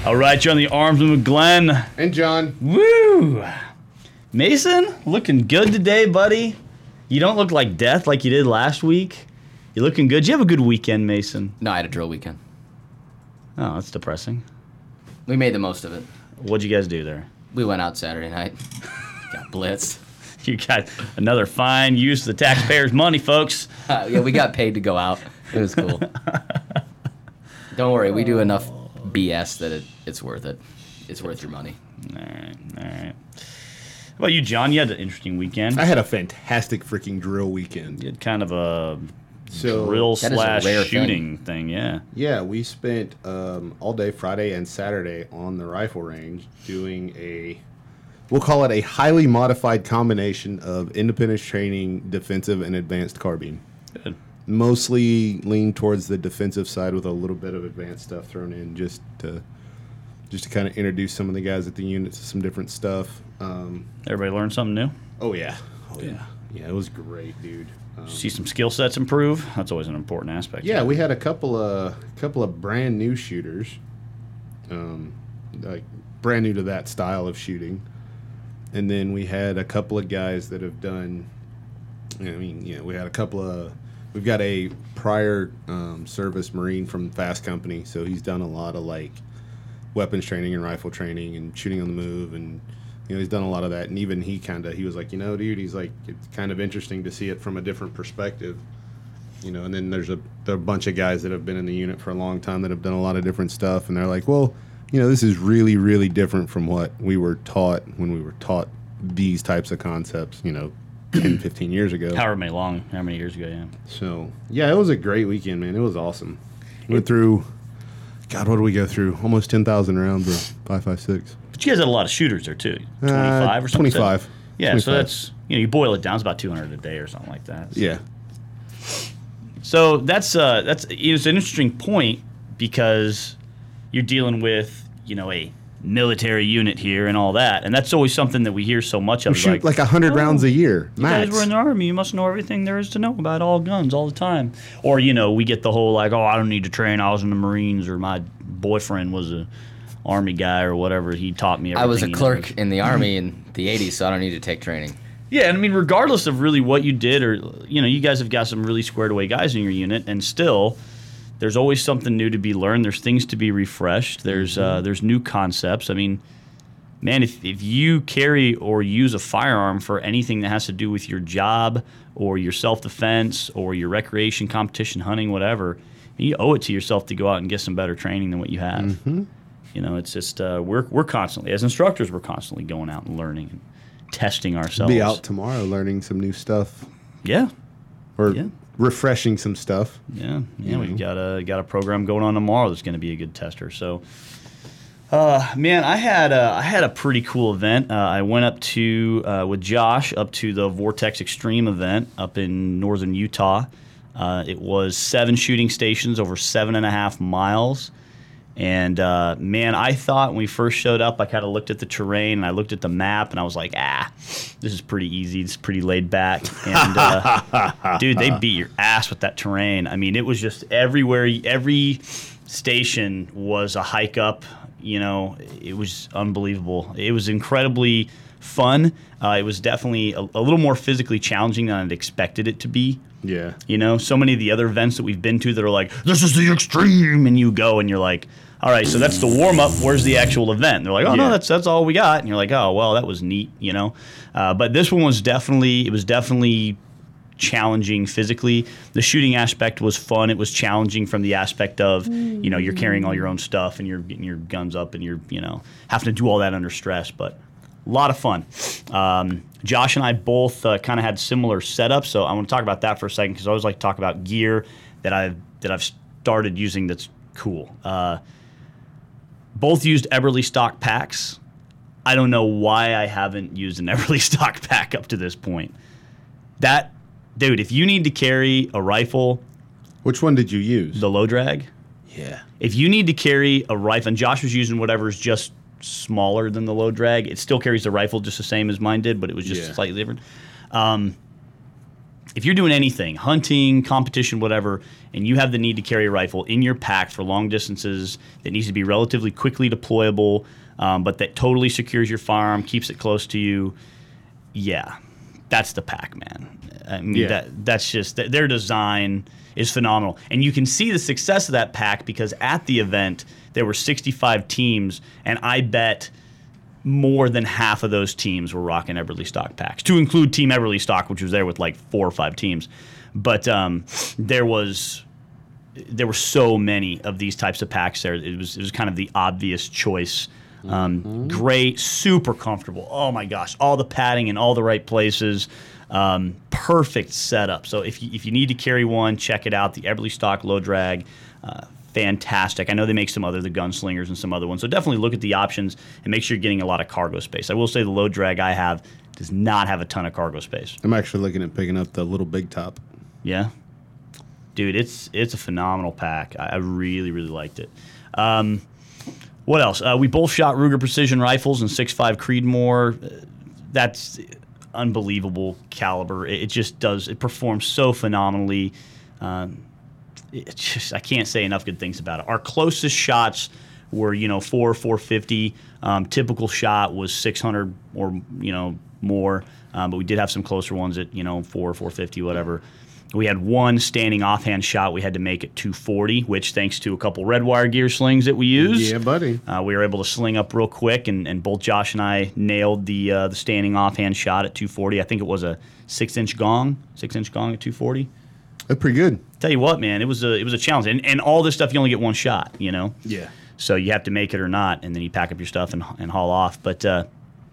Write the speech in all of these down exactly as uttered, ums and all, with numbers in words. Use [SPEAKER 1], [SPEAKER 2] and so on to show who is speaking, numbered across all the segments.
[SPEAKER 1] All right, you're on the Arms with Glenn.
[SPEAKER 2] And John.
[SPEAKER 1] Woo! Mason, looking good today, buddy. You don't look like death like you did last week. You're looking good. Did you have a good weekend, Mason?
[SPEAKER 3] No, I had a drill weekend.
[SPEAKER 1] Oh, that's depressing.
[SPEAKER 3] We made the most of it.
[SPEAKER 1] What'd you guys do there?
[SPEAKER 3] We went out Saturday night. Got blitzed.
[SPEAKER 1] You got another fine use of the taxpayers' money, folks.
[SPEAKER 3] Uh, yeah, we got paid to go out. It was cool. Don't worry, we do enough B S that it, it's worth it. It's worth your money.
[SPEAKER 1] All right, all right. How about you, John? You had an interesting weekend.
[SPEAKER 2] I had a fantastic freaking drill weekend.
[SPEAKER 1] You had kind of a
[SPEAKER 2] So
[SPEAKER 1] drill
[SPEAKER 3] That is a
[SPEAKER 1] slash
[SPEAKER 3] rare
[SPEAKER 1] shooting thing. thing, yeah.
[SPEAKER 2] yeah, we spent um, all day Friday and Saturday on the rifle range doing a, we'll call it a highly modified combination of independence training, defensive, and advanced carbine.
[SPEAKER 1] Good.
[SPEAKER 2] Mostly lean towards the defensive side with a little bit of advanced stuff thrown in just to just to kind of introduce some of the guys at the unit to some different stuff. Um,
[SPEAKER 1] Everybody learned something new?
[SPEAKER 2] oh yeah, oh yeah, yeah. It was great, dude. Um,
[SPEAKER 1] See some skill sets improve? That's always an important aspect.
[SPEAKER 2] yeah, we had a couple of couple of brand new shooters, um, like brand new to that style of shooting, and then we had a couple of guys that have done. I mean, you know, we had a couple of. We've got a prior um, service Marine from Fast Company, so he's done a lot of like weapons training and rifle training and shooting on the move, and you know he's done a lot of that. And even he kind of he was like, you know, dude, he's like, it's kind of interesting to see it from a different perspective, you know. And then there's a, there are a bunch of guys that have been in the unit for a long time that have done a lot of different stuff, and they're like, well, you know, this is really really different from what we were taught when we were taught these types of concepts, you know. ten, fifteen years ago.
[SPEAKER 1] However many long, how many years ago, yeah.
[SPEAKER 2] So, yeah, it was a great weekend, man. It was awesome. Went through, God, what did we go through? Almost ten thousand rounds of five five six.
[SPEAKER 1] But you guys had a lot of shooters there, too. twenty-five
[SPEAKER 2] uh,
[SPEAKER 1] or something?
[SPEAKER 2] twenty-five.
[SPEAKER 1] Yeah,
[SPEAKER 2] twenty-five.
[SPEAKER 1] so that's, you know, you boil it down, it's about two hundred a day or something like that. So.
[SPEAKER 2] Yeah.
[SPEAKER 1] So that's, uh, that's it's an interesting point because you're dealing with, you know, a military unit here and all that, and that's always something that we hear so much of.
[SPEAKER 2] We shoot
[SPEAKER 1] like,
[SPEAKER 2] like one hundred
[SPEAKER 1] oh,
[SPEAKER 2] rounds a year,
[SPEAKER 1] you
[SPEAKER 2] max.
[SPEAKER 1] guys were in the Army, you must know everything there is to know about all guns all the time. Or, you know, we get the whole like, oh, I don't need to train, I was in the Marines, or my boyfriend was a Army guy or whatever, he taught me everything.
[SPEAKER 3] I was a
[SPEAKER 1] he
[SPEAKER 3] clerk
[SPEAKER 1] knows.
[SPEAKER 3] in the Army in the eighties, so I don't need to take training.
[SPEAKER 1] Yeah, and I mean, regardless of really what you did, or, you know, you guys have got some really squared away guys in your unit, and still, there's always something new to be learned, there's things to be refreshed, there's uh, there's new concepts. I mean, man, if, if you carry or use a firearm for anything that has to do with your job or your self-defense or your recreation, competition, hunting, whatever, you owe it to yourself to go out and get some better training than what you have.
[SPEAKER 2] Mm-hmm.
[SPEAKER 1] You know, it's just uh, we're we're constantly, as instructors, we're constantly going out and learning and testing ourselves.
[SPEAKER 2] Be out tomorrow learning some new stuff.
[SPEAKER 1] Yeah.
[SPEAKER 2] Or
[SPEAKER 1] Yeah.
[SPEAKER 2] refreshing some stuff.
[SPEAKER 1] Yeah, yeah,
[SPEAKER 2] You
[SPEAKER 1] we've
[SPEAKER 2] know.
[SPEAKER 1] got a got a program going on tomorrow that's going to be a good tester. So, uh, man, I had a, I had a pretty cool event. Uh, I went up to uh, with Josh up to the Vortex Extreme event up in northern Utah. Uh, it was seven shooting stations over seven and a half miles. And, uh, man, I thought when we first showed up, I kind of looked at the terrain and I looked at the map and I was like, ah, this is pretty easy. It's pretty laid back. And, uh, dude, they beat your ass with that terrain. I mean, it was just everywhere. Every station was a hike up. You know, it was unbelievable. It was incredibly fun. Uh, it was definitely a, a little more physically challenging than I'd expected it to be.
[SPEAKER 2] Yeah.
[SPEAKER 1] You know, so many of the other events that we've been to that are like, this is the extreme, and you go and you're like, all right, so that's the warm-up, where's the actual event? And they're like, oh,
[SPEAKER 2] Yeah.
[SPEAKER 1] no, that's that's all we got. And you're like, oh, well, that was neat, you know. Uh, but this one was definitely, it was definitely challenging physically. The shooting aspect was fun. It was challenging from the aspect of, you know, you're carrying all your own stuff and you're getting your guns up and you're, you know, having to do all that under stress. But a lot of fun. Um, Josh and I both uh, kind of had similar setups, so I want to talk about that for a second because I always like to talk about gear that I've that I've started using that's cool. Uh, both used Eberly stock packs. I don't know why I haven't used an Eberly stock pack up to this point. That, dude, if you need to carry a rifle,
[SPEAKER 2] Which one did you use?
[SPEAKER 1] the low drag.
[SPEAKER 2] yeah.
[SPEAKER 1] If you need to carry a rifle, and Josh was using whatever's just smaller than the low drag, it still carries the rifle just the same as mine did, but it was just
[SPEAKER 2] Yeah.
[SPEAKER 1] slightly different. Um, if you're doing anything, hunting, competition, whatever, and you have the need to carry a rifle in your pack for long distances that needs to be relatively quickly deployable, um, but that totally secures your firearm, keeps it close to you, yeah, that's the pack, man. I mean,
[SPEAKER 2] Yeah.
[SPEAKER 1] that that's just, their design is phenomenal. And you can see the success of that pack because at the event, there were sixty-five teams, and I bet more than half of those teams were rocking Eberly stock packs, to include Team Eberly stock, which was there with like four or five teams. But um, there was there were so many of these types of packs there. It was it was kind of the obvious choice. Um, mm-hmm. Great, super comfortable. Oh my gosh, all the padding in all the right places. Um, perfect setup. So if you, if you need to carry one, check it out. The Eberly stock low drag. Uh, Fantastic. I know they make some other, the Gunslingers and some other ones. So definitely look at the options and make sure you're getting a lot of cargo space. I will say the low drag I have does not have a ton of cargo space.
[SPEAKER 2] I'm actually looking at picking up the little big top.
[SPEAKER 1] Yeah? Dude, it's it's a phenomenal pack. I, I really, really liked it. Um, what else? Uh, we both shot Ruger Precision rifles and six five Creedmoor. Uh, that's unbelievable caliber. It, it just does, it performs so phenomenally. Um, It's just, I can't say enough good things about it. Our closest shots were, you know, four, four fifty. Um, typical shot was six hundred or, you know, more. Um, but we did have some closer ones at, you know, four, four fifty, whatever. We had one standing offhand shot we had to make at two forty, which thanks to a couple red wire gear slings that we used.
[SPEAKER 2] Yeah, buddy.
[SPEAKER 1] Uh, we were able to sling up real quick, and, and both Josh and I nailed the uh, the standing offhand shot at two forty. I think it was a six-inch gong, six-inch gong at two forty.
[SPEAKER 2] That's pretty good.
[SPEAKER 1] Tell you what, man, it was a it was a challenge, and and all this stuff you only get one shot, you know.
[SPEAKER 2] Yeah.
[SPEAKER 1] So you have to make it or not, and then you pack up your stuff and and haul off. But uh,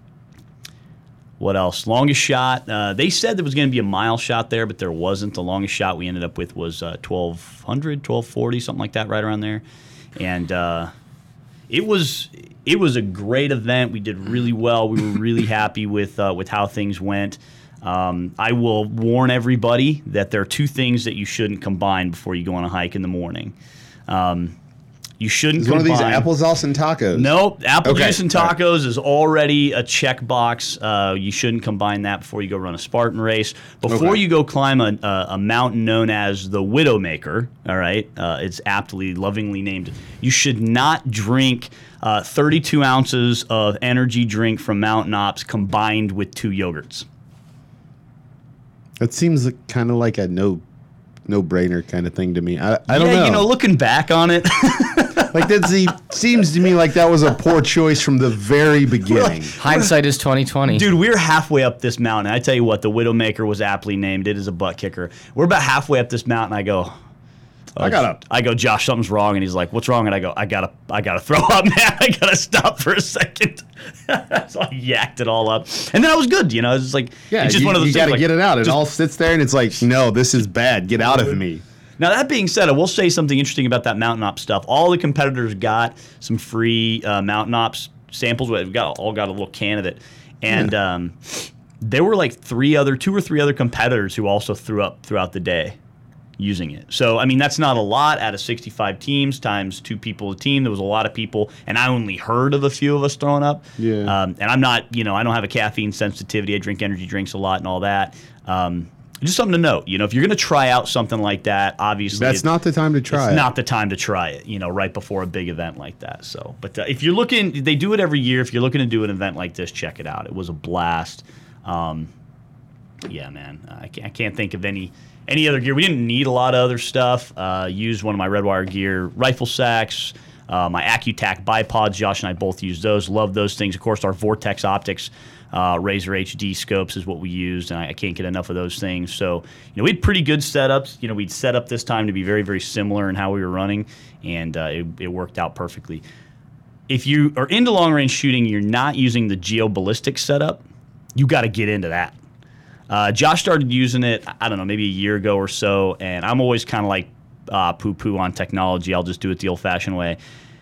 [SPEAKER 1] what else? Longest shot. Uh, they said there was going to be a mile shot there, but there wasn't. The longest shot we ended up with was uh, twelve hundred, twelve forty, something like that, right around there. And uh, it was it was a great event. We did really well. We were really happy with uh, with how things went. Um, I will warn everybody that there are two things that you shouldn't combine before you go on a hike in the morning. Um, you shouldn't
[SPEAKER 2] It's
[SPEAKER 1] combine...
[SPEAKER 2] one of these applesauce and tacos.
[SPEAKER 1] Nope. Apple
[SPEAKER 2] Okay.
[SPEAKER 1] juice and tacos is already a checkbox. Uh, you shouldn't combine that before you go run a Spartan race. Before
[SPEAKER 2] Okay.
[SPEAKER 1] you go climb a, a, a mountain known as the Widowmaker, all right, uh, it's aptly, lovingly named, you should not drink uh, thirty-two ounces of energy drink from Mountain Ops combined with two yogurts.
[SPEAKER 2] That seems kind of like a no, no brainer kind of thing to me. I, I don't
[SPEAKER 1] yeah,
[SPEAKER 2] know.
[SPEAKER 1] you know, looking back on it,
[SPEAKER 2] like that's the seems to me like that was a poor choice from the very beginning.
[SPEAKER 3] Hindsight is twenty twenty.
[SPEAKER 1] dude, we're halfway up this mountain. I tell you what, the Widowmaker was aptly named. It is a butt kicker. We're about halfway up this mountain. I go, oh,
[SPEAKER 2] I gotta-
[SPEAKER 1] I go, Josh, something's wrong, and he's like, what's wrong? And I go, I gotta, I gotta throw up, man. I gotta stop for a second. So I yacked it all up, and then I was good. You know, it's just like,
[SPEAKER 2] Yeah,
[SPEAKER 1] it's just
[SPEAKER 2] you,
[SPEAKER 1] one of those
[SPEAKER 2] you
[SPEAKER 1] things.
[SPEAKER 2] gotta
[SPEAKER 1] like,
[SPEAKER 2] get it out. It
[SPEAKER 1] just-
[SPEAKER 2] all sits there and it's like, no, this is bad. Get out of me.
[SPEAKER 1] Now, that being said, I will say something interesting about that Mountain Ops stuff. All the competitors got some free uh, Mountain Ops samples. We've got all got a little can of it, and
[SPEAKER 2] Yeah.
[SPEAKER 1] um, there were like three other, two or three other competitors who also threw up throughout the day using it. So, I mean, that's not a lot out of sixty-five teams times two people a team. There was a lot of people, and I only heard of a few of us throwing up.
[SPEAKER 2] Yeah.
[SPEAKER 1] Um, and I'm not, you know, I don't have a caffeine sensitivity. I drink energy drinks a lot and all that. Um, just something to note. You know, if you're going to try out something like that, obviously
[SPEAKER 2] That's
[SPEAKER 1] it-
[SPEAKER 2] not the time to try
[SPEAKER 1] it's
[SPEAKER 2] it.
[SPEAKER 1] not the time to try it, you know, right before a big event like that. So, but uh, if you're looking, they do it every year. If you're looking to do an event like this, check it out. It was a blast. Um, yeah, man, I can't, I can't think of any any other gear. We didn't need a lot of other stuff. Uh, used one of my Redwire gear rifle sacks, uh, my AccuTac bipods. Josh and I both used those. Love those things. Of course, our Vortex Optics uh, Razor H D scopes is what we used, and I, I can't get enough of those things. So, you know, we had pretty good setups. You know, we'd set up this time to be very, very similar in how we were running, and uh, it, it worked out perfectly. If you are into long range shooting, you're not using the geoballistic setup, you got to get into that. Uh, Josh started using it, I don't know, maybe a year ago or so, and I'm always kind of like uh, poo-poo on technology. I'll just do it the old-fashioned way.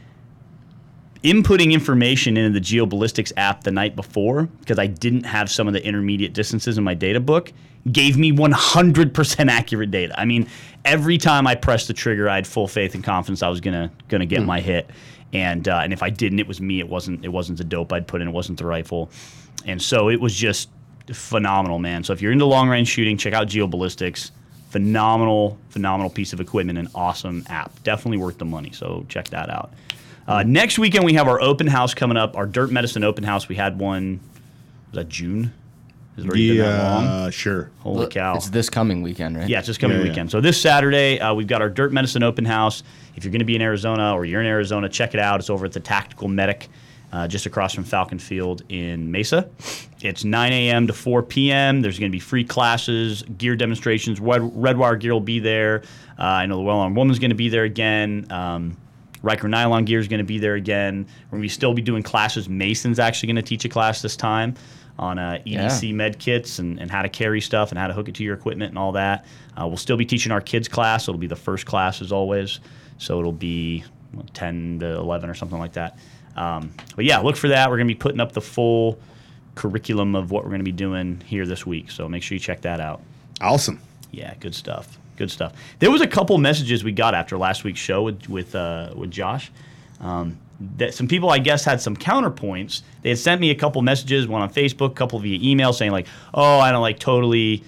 [SPEAKER 1] Inputting information into the geoballistics app the night before, because I didn't have some of the intermediate distances in my data book, gave me one hundred percent accurate data. I mean, every time I pressed the trigger, I had full faith and confidence I was gonna gonna get my hit, and uh, and if I didn't, it was me. It wasn't it wasn't the dope I'd put in. It wasn't the rifle, and so it was just phenomenal, man. So if you're into long range shooting, check out GeoBallistics. Phenomenal, phenomenal piece of equipment and awesome app. Definitely worth the money. So check that out. Uh, next weekend we have our open house coming up. Our Dirt Medicine open house. We had one. Was that June? Has it already been that long?
[SPEAKER 2] Yeah, sure.
[SPEAKER 1] Holy
[SPEAKER 3] Well,
[SPEAKER 1] cow!
[SPEAKER 3] It's this coming weekend, right?
[SPEAKER 1] Yeah, it's this coming
[SPEAKER 2] Yeah, yeah.
[SPEAKER 1] weekend. So this Saturday, uh, we've got our Dirt Medicine open house. If you're going to be in Arizona or you're in Arizona, check it out. It's over at the Tactical Medic, uh, just across from Falcon Field in Mesa. It's nine a.m. to four p.m. There's going to be free classes, gear demonstrations. Red, Redwire gear will be there. Uh, I know the Well Armed Woman's going to be there again. Um, Riker Nylon gear is going to be there again. We're going to still be doing classes. Mason's actually going to teach a class this time on uh, E D C
[SPEAKER 3] Yeah.
[SPEAKER 1] med kits and, and how to carry stuff and how to hook it to your equipment and all that. Uh, we'll still be teaching our kids class. So it'll be the first class as always. So it'll be what, ten to eleven or something like that. Um, but yeah, look for that. We're going to be putting up the full curriculum of what we're going to be doing here this week. So make sure you check that out.
[SPEAKER 2] Awesome.
[SPEAKER 1] Yeah, good stuff. Good stuff. There was a couple messages we got after last week's show with with uh, with Josh. Um, that some people, I guess, had some counterpoints. They had sent me a couple messages, one on Facebook, a couple via email, saying like, "Oh, I don't like totally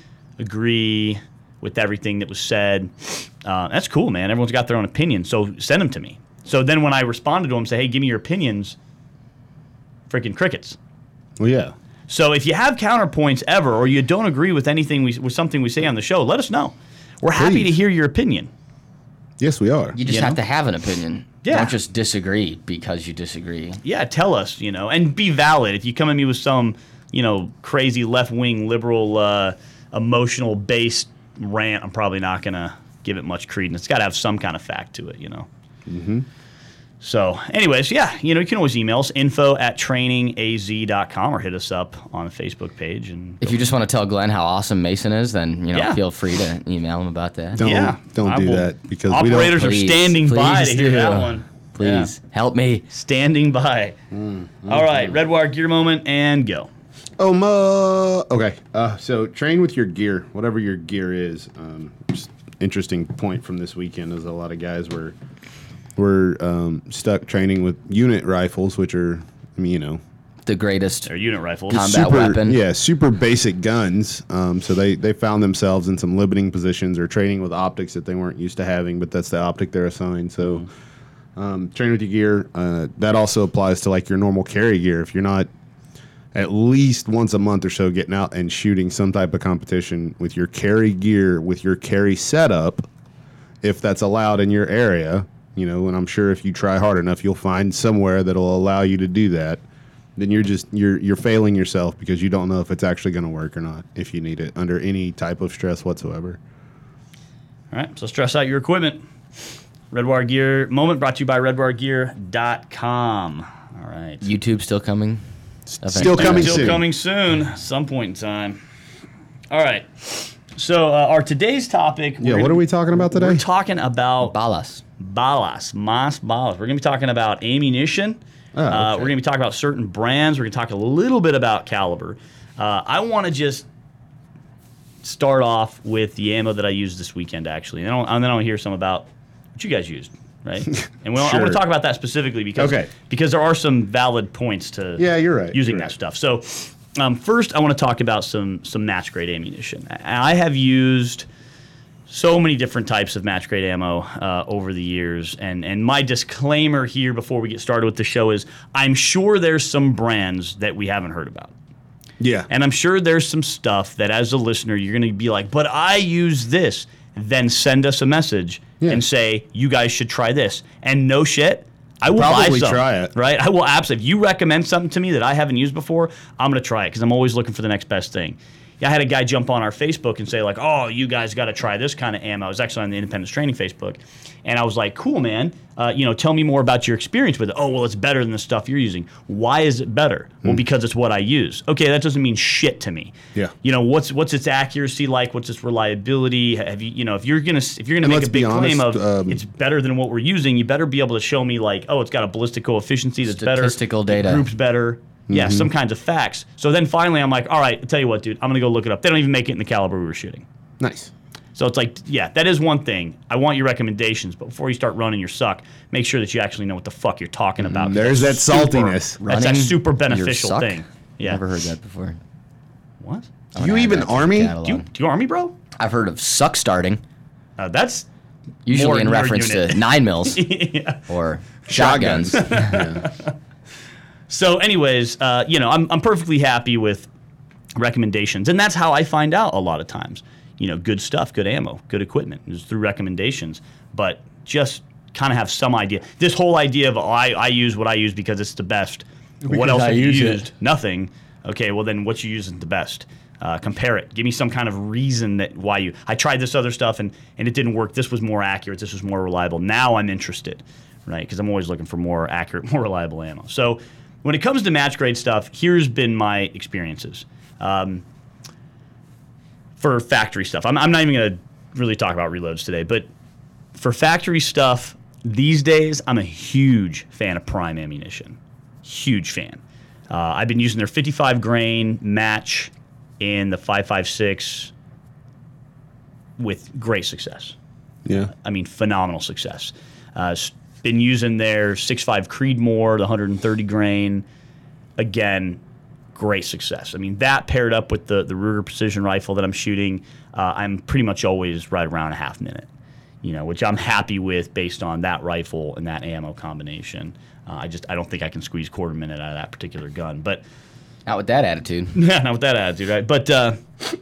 [SPEAKER 1] agree with everything that was said." Uh, that's cool, man. Everyone's got their own opinion, so send them to me. So then when I responded to them, say, "Hey, give me your opinions," freaking crickets.
[SPEAKER 2] Well, yeah.
[SPEAKER 1] So if you have counterpoints ever, or you don't agree with anything we, with something we say on the show, let us know. We're happy
[SPEAKER 2] Please.
[SPEAKER 1] to hear your opinion.
[SPEAKER 2] Yes, we are.
[SPEAKER 3] You just
[SPEAKER 1] You
[SPEAKER 3] have
[SPEAKER 1] know?
[SPEAKER 3] to have an opinion.
[SPEAKER 1] Yeah.
[SPEAKER 3] Don't just disagree because you disagree.
[SPEAKER 1] Yeah, tell us, you know, and be valid. If you come at me with some, you know, crazy left-wing liberal, uh, emotional-based rant, I'm probably not going to give it much credence. It's got to have some kind of fact to it, you know. Mm-hmm. So, anyways, yeah, you know, you can always email us, info at training a z dot com, or hit us up on the Facebook page. And
[SPEAKER 3] If you just want to tell Glenn how awesome Mason is, then you know
[SPEAKER 1] Yeah.
[SPEAKER 3] feel free to email him about that.
[SPEAKER 2] Don't
[SPEAKER 1] Yeah,
[SPEAKER 2] don't
[SPEAKER 1] I
[SPEAKER 2] do
[SPEAKER 1] will-
[SPEAKER 2] that because we don't.
[SPEAKER 1] operators are
[SPEAKER 3] Please,
[SPEAKER 1] standing by to
[SPEAKER 3] please
[SPEAKER 1] hear
[SPEAKER 3] do.
[SPEAKER 1] that one.
[SPEAKER 3] Please help me.
[SPEAKER 1] Standing by. All right, Redwire gear moment and go.
[SPEAKER 2] Oh, mo. Okay. Uh, so train with your gear, whatever your gear is. Um, just interesting point from this weekend is a lot of guys were were um, stuck training with unit rifles, which are, I mean, you know,
[SPEAKER 3] The greatest.
[SPEAKER 1] They're unit rifles.
[SPEAKER 3] Combat
[SPEAKER 2] super,
[SPEAKER 3] weapon.
[SPEAKER 2] yeah, super basic guns. Um, so they they found themselves in some limiting positions or training with optics that they weren't used to having, but that's the optic they're assigned. So um, train with your gear. Uh, that also applies to like your normal carry gear. If you're not at least once a month or so getting out and shooting some type of competition with your carry gear, with your carry setup, if that's allowed in your area, you know, and I'm sure if you try hard enough, you'll find somewhere that'll allow you to do that. Then you're just you're you're failing yourself because you don't know if it's actually going to work or not if you need it under any type of stress whatsoever.
[SPEAKER 1] All right, so stress out your equipment. Redwire Gear moment brought to you by redwire gear dot com. All right.
[SPEAKER 3] YouTube still coming.
[SPEAKER 2] Still coming
[SPEAKER 1] Still
[SPEAKER 2] soon.
[SPEAKER 1] coming soon, some point in time. All right. So uh, our today's topic.
[SPEAKER 2] Yeah, what are we talking about today?
[SPEAKER 1] We're talking about
[SPEAKER 3] Balas.
[SPEAKER 1] balas, mas balas. We're going to be talking about ammunition.
[SPEAKER 2] Oh,
[SPEAKER 1] uh,
[SPEAKER 2] okay.
[SPEAKER 1] we're going to be talking about certain brands. We're going to talk a little bit about caliber. Uh, I want to just start off with the ammo that I used this weekend, actually, and then I'll, and then I'll hear some about what you guys used, right? And we'll, I want
[SPEAKER 2] Sure.
[SPEAKER 1] to talk about that specifically because
[SPEAKER 2] Okay.
[SPEAKER 1] because there are some valid points to
[SPEAKER 2] Yeah, you're right.
[SPEAKER 1] using
[SPEAKER 2] You're
[SPEAKER 1] that
[SPEAKER 2] right.
[SPEAKER 1] stuff. So um, first, I want to talk about some some match grade ammunition. I I have used so many different types of match grade ammo uh, over the years, and and my disclaimer here before we get started with the show is I'm sure there's some brands that we haven't heard about.
[SPEAKER 2] Yeah.
[SPEAKER 1] And I'm sure there's some stuff that as a listener, you're going to be like, but I use this. Then send us a message
[SPEAKER 2] Yeah.
[SPEAKER 1] and say, you guys should try this. And no shit, I will buy
[SPEAKER 2] Probably
[SPEAKER 1] some.
[SPEAKER 2] try it.
[SPEAKER 1] Right? I will absolutely. If you recommend something to me that I haven't used before, I'm going to try it because I'm always looking for the next best thing. Yeah, I had a guy jump on our Facebook and say like, oh, you guys got to try this kind of ammo. I was actually on the Independence Training Facebook. And I was like, cool, man. Uh, you know, tell me more about your experience with it. Oh, well, it's better than the stuff you're using. Why is it better? Well, because it's what I use. Okay, that doesn't mean shit to me.
[SPEAKER 2] Yeah.
[SPEAKER 1] You know, what's what's its accuracy like? What's its reliability? Have you, you know, if you're gonna if you're gonna
[SPEAKER 2] And
[SPEAKER 1] make
[SPEAKER 2] let's
[SPEAKER 1] a big
[SPEAKER 2] be
[SPEAKER 1] claim
[SPEAKER 2] honest,
[SPEAKER 1] of
[SPEAKER 2] um,
[SPEAKER 1] it's better than what we're using, you better be able to show me like, oh, it's got a ballistic coefficient that's better.
[SPEAKER 3] Statistical data.
[SPEAKER 1] The group's better. Yeah,
[SPEAKER 2] Mm-hmm.
[SPEAKER 1] some kinds of facts. So then finally, I'm like, all right, I'll tell you what, dude, I'm gonna go look it up. They don't even make it in the caliber we were shooting.
[SPEAKER 2] Nice.
[SPEAKER 1] So it's like, yeah, that is one thing. I want your recommendations, but before you start running your suck, make sure that you actually know what the fuck you're talking about. 'cause
[SPEAKER 2] Mm, Mm-hmm. There's that
[SPEAKER 1] that's super-
[SPEAKER 2] saltiness.
[SPEAKER 1] That's that super
[SPEAKER 3] your
[SPEAKER 1] beneficial
[SPEAKER 3] suck?
[SPEAKER 1] thing. Yeah.
[SPEAKER 3] Never heard that before.
[SPEAKER 1] What?
[SPEAKER 3] I'm
[SPEAKER 2] You
[SPEAKER 3] gonna add
[SPEAKER 2] even
[SPEAKER 3] that to the
[SPEAKER 2] Army?
[SPEAKER 3] catalog.
[SPEAKER 1] Do you, do you Army, bro?
[SPEAKER 3] I've heard of suck starting,
[SPEAKER 1] Uh, that's
[SPEAKER 3] usually
[SPEAKER 1] more
[SPEAKER 3] in
[SPEAKER 1] your
[SPEAKER 3] reference
[SPEAKER 1] unit.
[SPEAKER 3] to nine mils
[SPEAKER 1] yeah.
[SPEAKER 3] or shotguns.
[SPEAKER 2] Yeah.
[SPEAKER 1] So, anyways, uh, you know, I'm I'm perfectly happy with recommendations, and that's how I find out a lot of times. You know, good stuff, good ammo, good equipment is through recommendations. But just kind of have some idea. This whole idea of oh, I I use what I use because it's the best. what
[SPEAKER 3] Because
[SPEAKER 1] else
[SPEAKER 3] I
[SPEAKER 1] have you
[SPEAKER 3] use it.
[SPEAKER 1] used? Nothing. Okay, well then what you use isn't the best. Uh, compare it. Give me some kind of reason that why you. I tried this other stuff and and it didn't work. This was more accurate. This was more reliable. Now I'm interested, right? Because I'm always looking for more accurate, more reliable ammo. So when it comes to match grade stuff, here's been my experiences. Um, for factory stuff, I'm, I'm not even going to really talk about reloads today, but for factory stuff, these days, I'm a huge fan of Prime ammunition. Huge fan. Uh, I've been using their fifty-five grain match in the five five six with great success.
[SPEAKER 2] Yeah.
[SPEAKER 1] I mean, phenomenal success. Uh, s- been using their six five Creedmoor, the one thirty grain. Again, great success. I mean, that paired up with the, the Ruger Precision Rifle that I'm shooting, uh, I'm pretty much always right around a half minute, you know, which I'm happy with based on that rifle and that ammo combination. Uh, I just I don't think I can squeeze quarter minute out of that particular gun, but
[SPEAKER 3] Out with that attitude.
[SPEAKER 1] yeah, not with that attitude, right? But uh,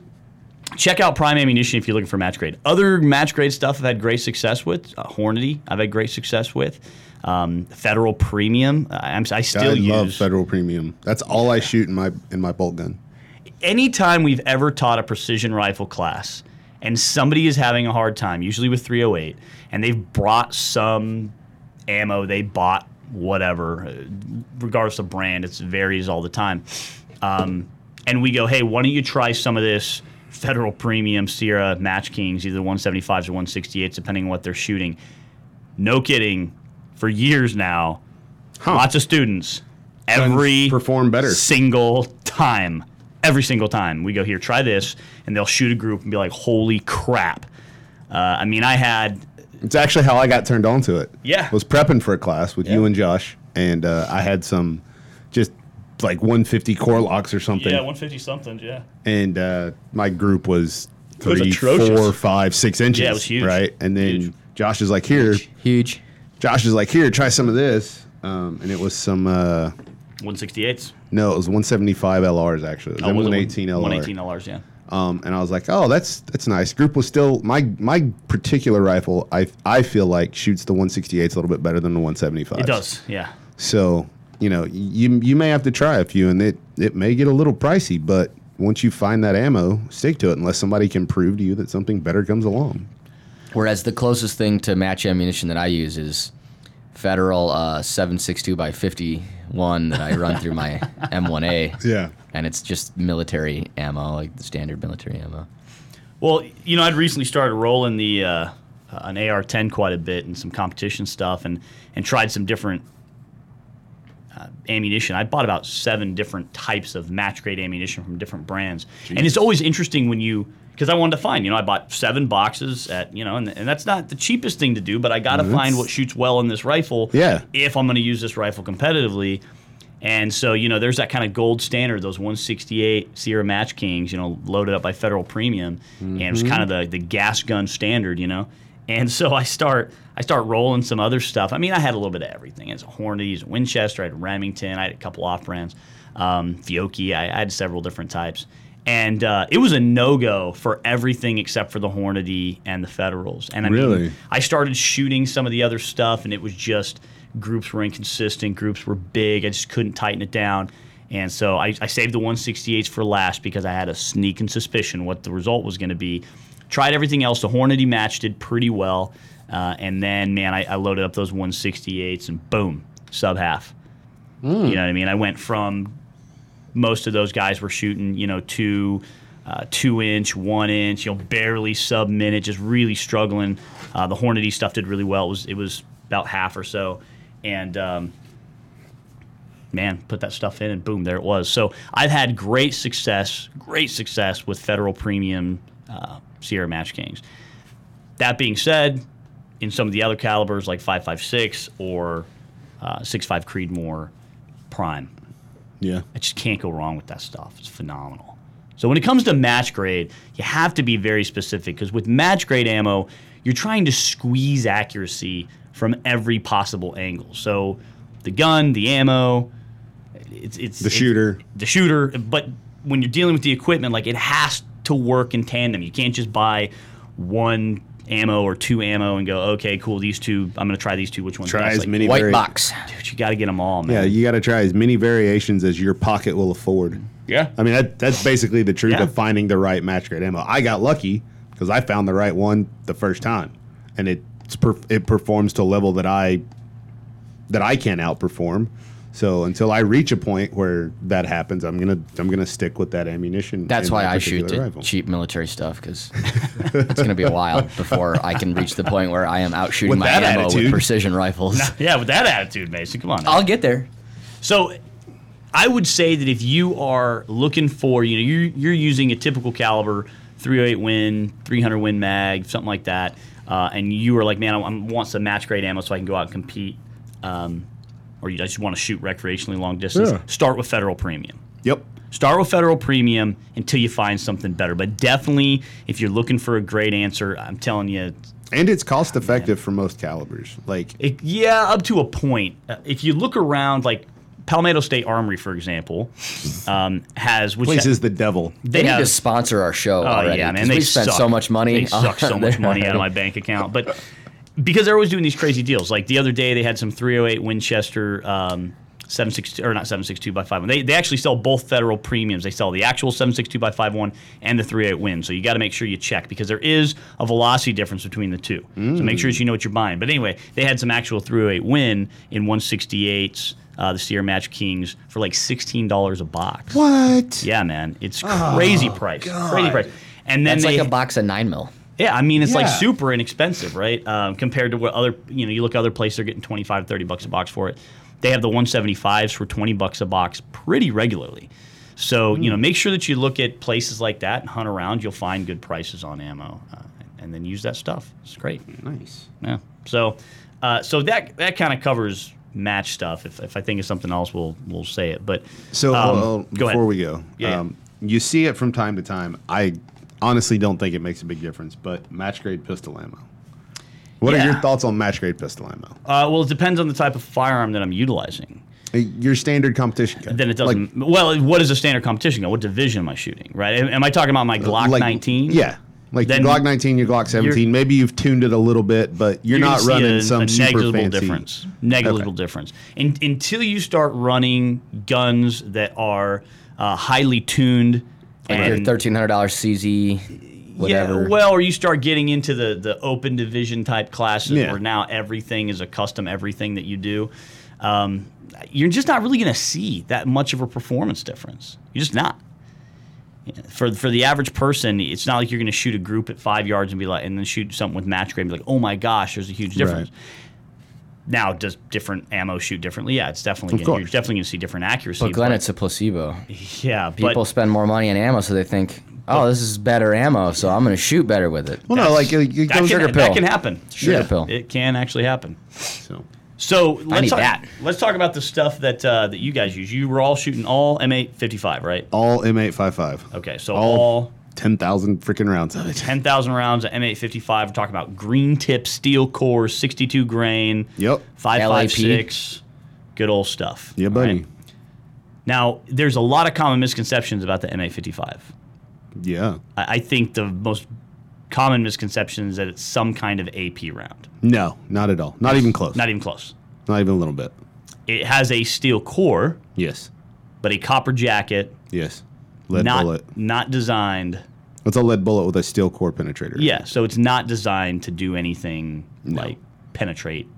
[SPEAKER 1] check out Prime Ammunition if you're looking for match grade. Other match grade stuff I've had great success with. Uh, Hornady, I've had great success with. Um, Federal Premium, uh, I'm, I still
[SPEAKER 2] I
[SPEAKER 1] use.
[SPEAKER 2] love Federal Premium. That's all I shoot in my in my bolt gun.
[SPEAKER 1] Anytime we've ever taught a precision rifle class and somebody is having a hard time, usually with three oh eight, and they've brought some ammo they bought, whatever, uh, regardless of brand, it varies all the time. Um, and we go, hey, why don't you try some of this Federal Premium Sierra Match Kings, either one seventy-fives or one sixty-eights, depending on what they're shooting. No kidding. For years now,
[SPEAKER 2] Huh.
[SPEAKER 1] lots of students, every
[SPEAKER 2] perform better.
[SPEAKER 1] single time, every single time we go here, try this, and they'll shoot a group and be like, holy crap. Uh, I mean, I had,
[SPEAKER 2] It's actually how I got turned on to it.
[SPEAKER 1] Yeah.
[SPEAKER 2] I was prepping for a class with
[SPEAKER 1] Yeah.
[SPEAKER 2] you and Josh, and uh, I had some just like one fifty core locks or something.
[SPEAKER 1] yeah, one fifty something, yeah.
[SPEAKER 2] And uh, my group was
[SPEAKER 1] was
[SPEAKER 2] three,
[SPEAKER 1] atrocious.
[SPEAKER 2] four, five, six inches.
[SPEAKER 1] Yeah, it was huge.
[SPEAKER 2] Right? And then
[SPEAKER 1] Huge.
[SPEAKER 2] Josh is like, here.
[SPEAKER 3] Huge.
[SPEAKER 2] Josh is like, here, try some of this. Um, and it was some, uh,
[SPEAKER 1] one sixty-eights.
[SPEAKER 2] no, it was one seventy-five L Rs actually. It was
[SPEAKER 1] Oh, was it
[SPEAKER 2] one eighteen L R.
[SPEAKER 1] one eighteen L Rs, yeah.
[SPEAKER 2] Um, and I was like, oh, that's that's nice. Group was still my my particular rifle. I I feel like shoots the one sixty-eights a little bit better than the one seventy-five.
[SPEAKER 1] It does, yeah.
[SPEAKER 2] So you know, you you may have to try a few, and it it may get a little pricey, but once you find that ammo, stick to it unless somebody can prove to you that something better comes along.
[SPEAKER 3] Whereas the closest thing to match ammunition that I use is Federal uh, seven sixty-two by fifty-one that I run through my M one A.
[SPEAKER 2] Yeah.
[SPEAKER 3] And it's just military ammo, like the standard military ammo.
[SPEAKER 1] Well, you know, I'd recently started rolling the uh, uh, an A R ten quite a bit and some competition stuff, and and tried some different uh, ammunition. I bought about seven different types of match grade ammunition from different brands, and it's always interesting when you because I wanted to find. You know, I bought seven boxes at you know, and, and that's not the cheapest thing to do, but I got to
[SPEAKER 2] Mm,
[SPEAKER 1] find
[SPEAKER 2] that's-
[SPEAKER 1] what shoots well in this rifle.
[SPEAKER 2] Yeah.
[SPEAKER 1] If I'm going to use this rifle competitively. And so, you know, there's that kind of gold standard, those one sixty-eight Sierra Match Kings, you know, loaded up by Federal Premium. And it was kind of the, the gas gun standard, you know. And so I start I start rolling some other stuff. I mean, I had a little bit of everything. It's a Hornady, it's a Winchester, I had a Remington, I had a couple off-brands, um, Fiocchi, I, I had several different types. And uh, it was a no-go for everything except for the Hornady and the Federals. And I
[SPEAKER 2] Really?
[SPEAKER 1] mean, I started shooting some of the other stuff, and it was just groups were inconsistent, groups were big. I just couldn't tighten it down. And so I, I saved the one sixty-eights for last because I had a sneaking suspicion what the result was going to be. Tried everything else. The Hornady match did pretty well. Uh, and then, man, I, I loaded up those one sixty-eights, and boom, sub half. You know what I mean? I went from most of those guys were shooting, you know, two, uh, two inch, one inch, you know, barely sub minute, just really struggling. Uh, the Hornady stuff did really well. It was it was about half or so, and um, man, put that stuff in, and boom, there it was. So I've had great success, great success with Federal Premium uh, Sierra Match Kings. That being said, in some of the other calibers like five five six or uh, six five Creedmoor Prime.
[SPEAKER 2] Yeah.
[SPEAKER 1] I just can't go wrong with that stuff. It's phenomenal. So when it comes to match grade, you have to be very specific because with match grade ammo, you're trying to squeeze accuracy from every possible angle. So the gun, the ammo, it's it's
[SPEAKER 2] The
[SPEAKER 1] it's,
[SPEAKER 2] shooter.
[SPEAKER 1] the shooter. But when you're dealing with the equipment, like it has to work in tandem. You can't just buy one ammo or two ammo and go, okay, cool, these two, I'm going to try these two. Which one's
[SPEAKER 2] Try
[SPEAKER 1] best?
[SPEAKER 2] as
[SPEAKER 1] Like,
[SPEAKER 2] many
[SPEAKER 3] White
[SPEAKER 2] vari-
[SPEAKER 3] box.
[SPEAKER 1] Dude, you got to get them all, man.
[SPEAKER 2] Yeah, you got to try as many variations as your pocket will afford.
[SPEAKER 1] Yeah.
[SPEAKER 2] I mean, that, that's basically the truth
[SPEAKER 1] Yeah.
[SPEAKER 2] of finding the right match grade ammo. I got lucky because I found the right one the first time, and it's per- it performs to a level that I that I can't outperform. So until I reach a point where that happens, I'm gonna I'm gonna stick with that ammunition.
[SPEAKER 3] That's
[SPEAKER 2] in
[SPEAKER 3] why
[SPEAKER 2] my
[SPEAKER 3] I shoot
[SPEAKER 2] particular
[SPEAKER 3] the
[SPEAKER 2] rifle.
[SPEAKER 3] cheap military stuff because it's going to be a while before I can reach the point where I am out shooting
[SPEAKER 2] With
[SPEAKER 3] my
[SPEAKER 2] that
[SPEAKER 3] ammo
[SPEAKER 2] attitude.
[SPEAKER 3] with precision rifles.
[SPEAKER 1] Yeah, with that attitude, Mason, come on now.
[SPEAKER 3] I'll get there.
[SPEAKER 1] So I would say that if you are looking for, you know, you're, you're using a typical caliber, three oh eight Win, three hundred Win mag, something like that, uh, and you are like, man, I, I want some match grade ammo so I can go out and compete, um, or you just want to shoot recreationally long distance,
[SPEAKER 2] Yeah.
[SPEAKER 1] start with Federal Premium.
[SPEAKER 2] Yep.
[SPEAKER 1] Start with Federal Premium until you find something better. But definitely, if you're looking for a great answer, I'm telling you,
[SPEAKER 2] And it's cost effective for most calibers. Like
[SPEAKER 1] It, yeah, up to a point. Uh, if you look around, like Palmetto State Armory, for example, um, has which
[SPEAKER 2] place
[SPEAKER 1] ha-
[SPEAKER 2] is the devil.
[SPEAKER 3] They,
[SPEAKER 1] they
[SPEAKER 3] need
[SPEAKER 1] have.
[SPEAKER 3] to sponsor our show
[SPEAKER 1] Oh
[SPEAKER 3] already.
[SPEAKER 1] yeah, man,
[SPEAKER 3] 'cause
[SPEAKER 1] they
[SPEAKER 3] we spent
[SPEAKER 1] suck.
[SPEAKER 3] so much money.
[SPEAKER 1] They suck so
[SPEAKER 3] on
[SPEAKER 1] much
[SPEAKER 3] their-
[SPEAKER 1] money out of my bank account, but because they're always doing these crazy deals. Like the other day, they had some three oh eight Winchester. Um, seven sixty-two or not seven sixty-two by five one. They they actually sell both Federal Premiums. They sell the actual seven sixty-two by five one and the three oh eight Win. So you got to make sure you check because there is a velocity difference between the two. So make sure that you know what you're buying. But anyway, they had some actual three oh eight Win in one sixty-eights, uh, the Sierra Match Kings for like sixteen dollars a box.
[SPEAKER 2] What?
[SPEAKER 1] Yeah, man, it's crazy price. Crazy price. And then
[SPEAKER 3] That's
[SPEAKER 1] they
[SPEAKER 3] like a box of nine mil.
[SPEAKER 1] yeah, I mean, it's like
[SPEAKER 2] Yeah.
[SPEAKER 1] super inexpensive, right? Um, compared to what other, you know, you look at other places, they're getting twenty-five, thirty bucks a box for it. They have the one seventy-fives for twenty bucks a box pretty regularly. So, you know, make sure that you look at places like that and hunt around. You'll find good prices on ammo uh, and then use that stuff. It's great.
[SPEAKER 2] Nice.
[SPEAKER 1] Yeah. So, uh, so that that kind of covers match stuff. If, if I think of something else, we'll we'll say it. But
[SPEAKER 2] So
[SPEAKER 1] um,
[SPEAKER 2] uh,
[SPEAKER 1] go
[SPEAKER 2] before
[SPEAKER 1] ahead.
[SPEAKER 2] we go,
[SPEAKER 1] Yeah,
[SPEAKER 2] um, you see it from time to time. I honestly don't think it makes a big difference, but match grade pistol ammo. What are
[SPEAKER 1] Yeah.
[SPEAKER 2] your thoughts on match grade pistol ammo?
[SPEAKER 1] Uh, well, it depends on the type of firearm that I'm utilizing.
[SPEAKER 2] Uh, Your standard competition gun.
[SPEAKER 1] Then it
[SPEAKER 2] Like-
[SPEAKER 1] doesn't. well, what is a standard competition gun? What division am I shooting? Right? Am, am I talking about my Glock
[SPEAKER 2] like-
[SPEAKER 1] nineteen?
[SPEAKER 2] Yeah. Like
[SPEAKER 1] Then
[SPEAKER 2] your Glock nineteen, your Glock seventeen. Maybe you've tuned it a little bit, but you're,
[SPEAKER 1] You're
[SPEAKER 2] not
[SPEAKER 1] gonna see
[SPEAKER 2] running
[SPEAKER 1] a,
[SPEAKER 2] some
[SPEAKER 1] a
[SPEAKER 2] super
[SPEAKER 1] negligible
[SPEAKER 2] fancy.
[SPEAKER 1] difference. Negligible difference. In, until you start running guns that are uh, highly tuned
[SPEAKER 3] Like your
[SPEAKER 1] and
[SPEAKER 3] thirteen hundred dollars C Z, whatever.
[SPEAKER 1] Yeah, well, or you start getting into the the open division type classes
[SPEAKER 2] Yeah.
[SPEAKER 1] where now everything is a custom everything that you do. Um, you're just not really going to see that much of a performance difference. You're just not. Yeah, For for the average person, it's not like you're going to shoot a group at five yards and be like, and then shoot something with match grade and be like, oh my gosh, there's a huge difference.
[SPEAKER 2] Right.
[SPEAKER 1] Now, does different ammo shoot differently? Yeah, it's definitely
[SPEAKER 2] Of
[SPEAKER 1] gonna, you're
[SPEAKER 2] course.
[SPEAKER 1] definitely going to see different accuracy.
[SPEAKER 3] But Glenn, it's a placebo.
[SPEAKER 1] yeah,
[SPEAKER 3] People
[SPEAKER 1] but
[SPEAKER 3] spend more money on ammo, so they think, oh, this is better ammo, so I'm going to shoot better with it.
[SPEAKER 2] Well, no, like it, it
[SPEAKER 1] that
[SPEAKER 2] goes
[SPEAKER 1] can,
[SPEAKER 3] sugar
[SPEAKER 1] that
[SPEAKER 3] pill.
[SPEAKER 1] can happen.
[SPEAKER 3] Sugar
[SPEAKER 2] yeah.
[SPEAKER 3] pill.
[SPEAKER 1] It can actually happen.
[SPEAKER 2] so.
[SPEAKER 1] So let's
[SPEAKER 3] need
[SPEAKER 1] talk,
[SPEAKER 3] that.
[SPEAKER 1] let's talk about the stuff that uh, that you guys use. You were all shooting all M eight fifty-five, right?
[SPEAKER 2] All M eight fifty-five.
[SPEAKER 1] Okay, so
[SPEAKER 2] All,
[SPEAKER 1] all
[SPEAKER 2] ten thousand freaking rounds of it.
[SPEAKER 1] ten thousand rounds of M eight fifty-five. We're talking about green tip steel core, sixty-two grain,
[SPEAKER 2] Yep.
[SPEAKER 1] five
[SPEAKER 3] L A
[SPEAKER 1] five
[SPEAKER 3] P.
[SPEAKER 1] six, good old stuff.
[SPEAKER 2] Yeah,
[SPEAKER 1] all
[SPEAKER 2] buddy.
[SPEAKER 1] right? Now, there's a lot of common misconceptions about the M eight fifty-five.
[SPEAKER 2] Yeah.
[SPEAKER 1] I, I think the most common misconception is that it's some kind of A P round.
[SPEAKER 2] No, not at all. Not even close.
[SPEAKER 1] Not even close.
[SPEAKER 2] Not even a little bit.
[SPEAKER 1] It has a steel core,
[SPEAKER 2] Yes.
[SPEAKER 1] but a copper jacket,
[SPEAKER 2] Yes. Lead
[SPEAKER 1] not
[SPEAKER 2] bullet.
[SPEAKER 1] not designed.
[SPEAKER 2] It's a lead bullet with a steel core penetrator.
[SPEAKER 1] Yeah, so it's not designed to do anything like penetrate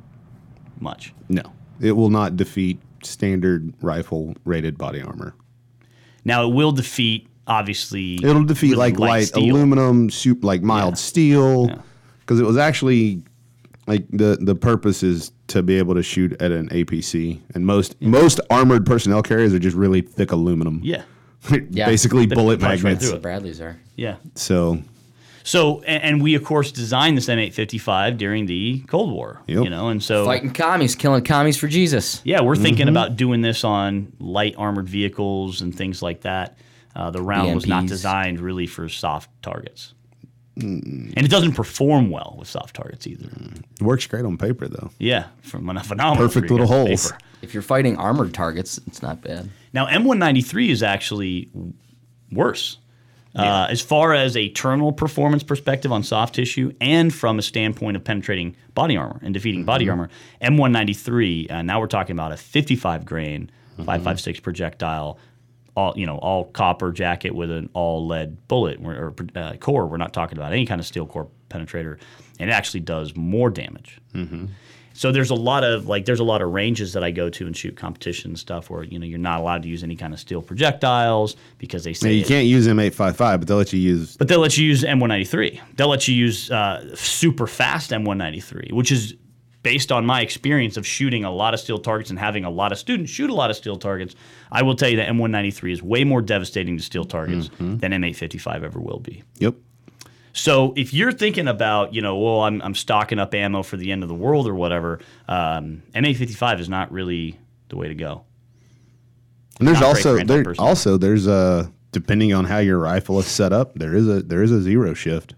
[SPEAKER 1] much.
[SPEAKER 2] No. It will not defeat standard rifle rated body armor.
[SPEAKER 1] Now it will defeat, obviously.
[SPEAKER 2] It'll defeat
[SPEAKER 1] really
[SPEAKER 2] like light,
[SPEAKER 1] steel.
[SPEAKER 2] aluminum, soup, like mild
[SPEAKER 1] Yeah.
[SPEAKER 2] steel,
[SPEAKER 1] Yeah.
[SPEAKER 2] because it was actually like the the purpose is to be able to shoot at an A P C, and most most armored personnel carriers are just really thick aluminum.
[SPEAKER 1] Yeah,
[SPEAKER 3] Yeah.
[SPEAKER 2] Basically
[SPEAKER 1] They
[SPEAKER 2] bullet
[SPEAKER 1] punch right
[SPEAKER 2] magnets.
[SPEAKER 1] through it.
[SPEAKER 3] Bradley's are.
[SPEAKER 1] yeah.
[SPEAKER 2] So
[SPEAKER 1] So, and, and we of course designed this M eight fifty-five during the Cold War.
[SPEAKER 2] Yep.
[SPEAKER 1] You know, and so
[SPEAKER 3] Fighting commies, killing commies for Jesus.
[SPEAKER 1] yeah, we're thinking
[SPEAKER 2] Mm-hmm.
[SPEAKER 1] about doing this on light armored vehicles and things like that. Uh, the round was not
[SPEAKER 3] E M Ps.
[SPEAKER 1] designed really for soft targets. Mm. And it doesn't perform well with soft targets either. Mm.
[SPEAKER 2] It works great on paper, though.
[SPEAKER 1] Yeah, from a phenomenal.
[SPEAKER 2] Perfect little holes.
[SPEAKER 1] Paper.
[SPEAKER 3] If you're fighting armored targets, it's not bad.
[SPEAKER 1] Now, M one ninety-three is actually worse. Yeah. Uh, as far as a terminal performance perspective on soft tissue and from a standpoint of penetrating body armor and defeating mm-hmm. body armor, M one ninety-three, uh, now we're talking about a fifty-five grain, mm-hmm. five five six projectile, all you know, all copper jacket with an all lead bullet or, or uh, core. We're not talking about any kind of steel core penetrator, and it actually does more damage. Mm-hmm. So there's a lot of like there's a lot of ranges that I go to and shoot competition stuff where you know you're not allowed to use any kind of steel projectiles because they say
[SPEAKER 2] yeah, you
[SPEAKER 1] it,
[SPEAKER 2] can't use M eight fifty-five, but they'll let you use.
[SPEAKER 1] But they'll let you use M one ninety-three. They'll let you use uh, super fast M one ninety-three, which is based on my experience of shooting a lot of steel targets and having a lot of students shoot a lot of steel targets. I will tell you that M one ninety-three is way more devastating to steel targets mm-hmm. than M eight fifty-five ever will be.
[SPEAKER 2] Yep.
[SPEAKER 1] So if you're thinking about, you know, well, I'm, I'm stocking up ammo for the end of the world or whatever, um, M eight fifty-five is not really the way to go.
[SPEAKER 2] And there's also there, also there's a depending on how your rifle is set up, there is a there is a zero shift.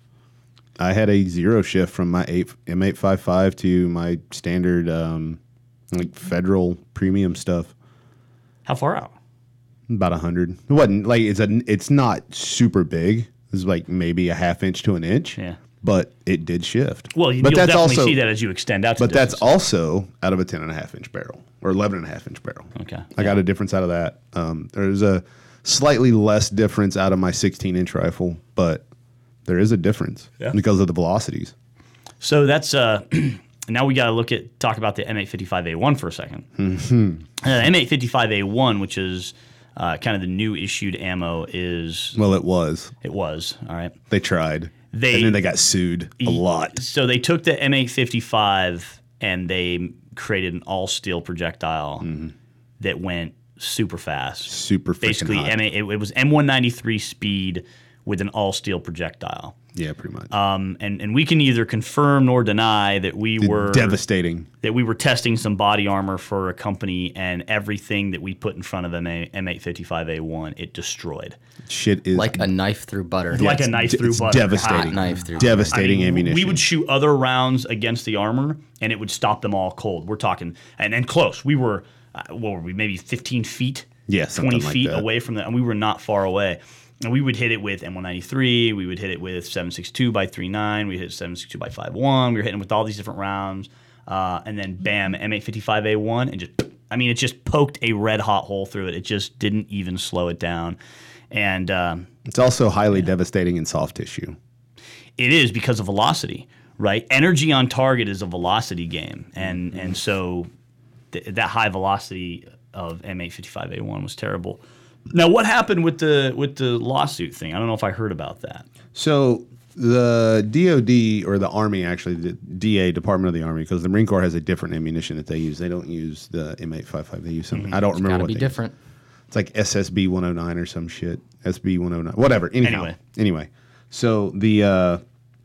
[SPEAKER 2] I had a zero shift from my eight, M eight fifty-five to my standard um, like federal premium stuff.
[SPEAKER 1] How far out?
[SPEAKER 2] About a hundred. It wasn't like it's a it's not super big. It's like maybe a half inch to an inch.
[SPEAKER 1] Yeah.
[SPEAKER 2] But it did shift.
[SPEAKER 1] Well, you,
[SPEAKER 2] but
[SPEAKER 1] you'll
[SPEAKER 2] that's
[SPEAKER 1] definitely
[SPEAKER 2] also,
[SPEAKER 1] see that as you extend out to
[SPEAKER 2] But
[SPEAKER 1] distance.
[SPEAKER 2] that's also out of a ten and a half inch barrel or eleven and a half inch barrel.
[SPEAKER 1] Okay.
[SPEAKER 2] I got a difference out of that. Um, there's a slightly less difference out of my sixteen inch rifle, but there is a difference
[SPEAKER 1] yeah.
[SPEAKER 2] because of the velocities.
[SPEAKER 1] So that's uh, now we got to look at talk about the M eight fifty-five A one for a second. Mm-hmm. Uh, M eight fifty-five A one, which is uh, kind of the new issued ammo, is
[SPEAKER 2] well, it was.
[SPEAKER 1] It was all right.
[SPEAKER 2] They tried,
[SPEAKER 1] they,
[SPEAKER 2] and then they got sued a lot.
[SPEAKER 1] So they took the M eight fifty-five and they created an all steel projectile mm-hmm. that went super fast,
[SPEAKER 2] super
[SPEAKER 1] basically.
[SPEAKER 2] hot.
[SPEAKER 1] M eight, it, it was M one ninety-three speed with an all steel projectile.
[SPEAKER 2] Yeah, pretty much.
[SPEAKER 1] Um, and, and we can neither confirm nor deny that we
[SPEAKER 2] It's
[SPEAKER 1] were
[SPEAKER 2] devastating.
[SPEAKER 1] That we were testing some body armor for a company, and everything that we put in front of M eight fifty-five A one, it destroyed.
[SPEAKER 2] Shit is
[SPEAKER 3] like a knife through butter.
[SPEAKER 1] Like a knife
[SPEAKER 2] d-
[SPEAKER 1] through
[SPEAKER 2] it's
[SPEAKER 1] butter.
[SPEAKER 2] Devastating.
[SPEAKER 3] Hot knife through
[SPEAKER 2] devastating
[SPEAKER 1] I mean,
[SPEAKER 2] ammunition.
[SPEAKER 1] We would shoot other rounds against the armor, and it would stop them all cold. We're talking, and, and close. We were, uh, what were we, maybe fifteen feet?
[SPEAKER 2] Yeah,
[SPEAKER 1] twenty
[SPEAKER 2] like
[SPEAKER 1] feet
[SPEAKER 2] that.
[SPEAKER 1] away from the, and we were not far away. And we would hit it with M one ninety-three. We would hit it with seven sixty-two by thirty-nine. We hit seven sixty-two by fifty-one. We were hitting with all these different rounds. Uh, and then bam, M eight fifty-five A one, and just, I mean, it just poked a red hot hole through it. It just didn't even slow it down. And um,
[SPEAKER 2] it's also highly yeah. devastating in soft tissue.
[SPEAKER 1] It is because of velocity, right? Energy on target is a velocity game. And, mm-hmm. and so th- that high velocity of M eight fifty-five A one was terrible. Now, what happened with the with the lawsuit thing? I don't know if I heard about that.
[SPEAKER 2] So the D O D, or the Army, actually, the D A, Department of the Army, because the Marine Corps has a different ammunition that they use. They don't use the M eight fifty-five. They use something. Mm-hmm. I don't
[SPEAKER 3] it's
[SPEAKER 2] remember
[SPEAKER 3] gotta
[SPEAKER 2] what
[SPEAKER 3] be
[SPEAKER 2] they
[SPEAKER 3] different.
[SPEAKER 2] Use. It's like S S B one oh nine or some shit. S B one oh nine, whatever. Anyhow,
[SPEAKER 1] anyway,
[SPEAKER 2] anyway. So the uh,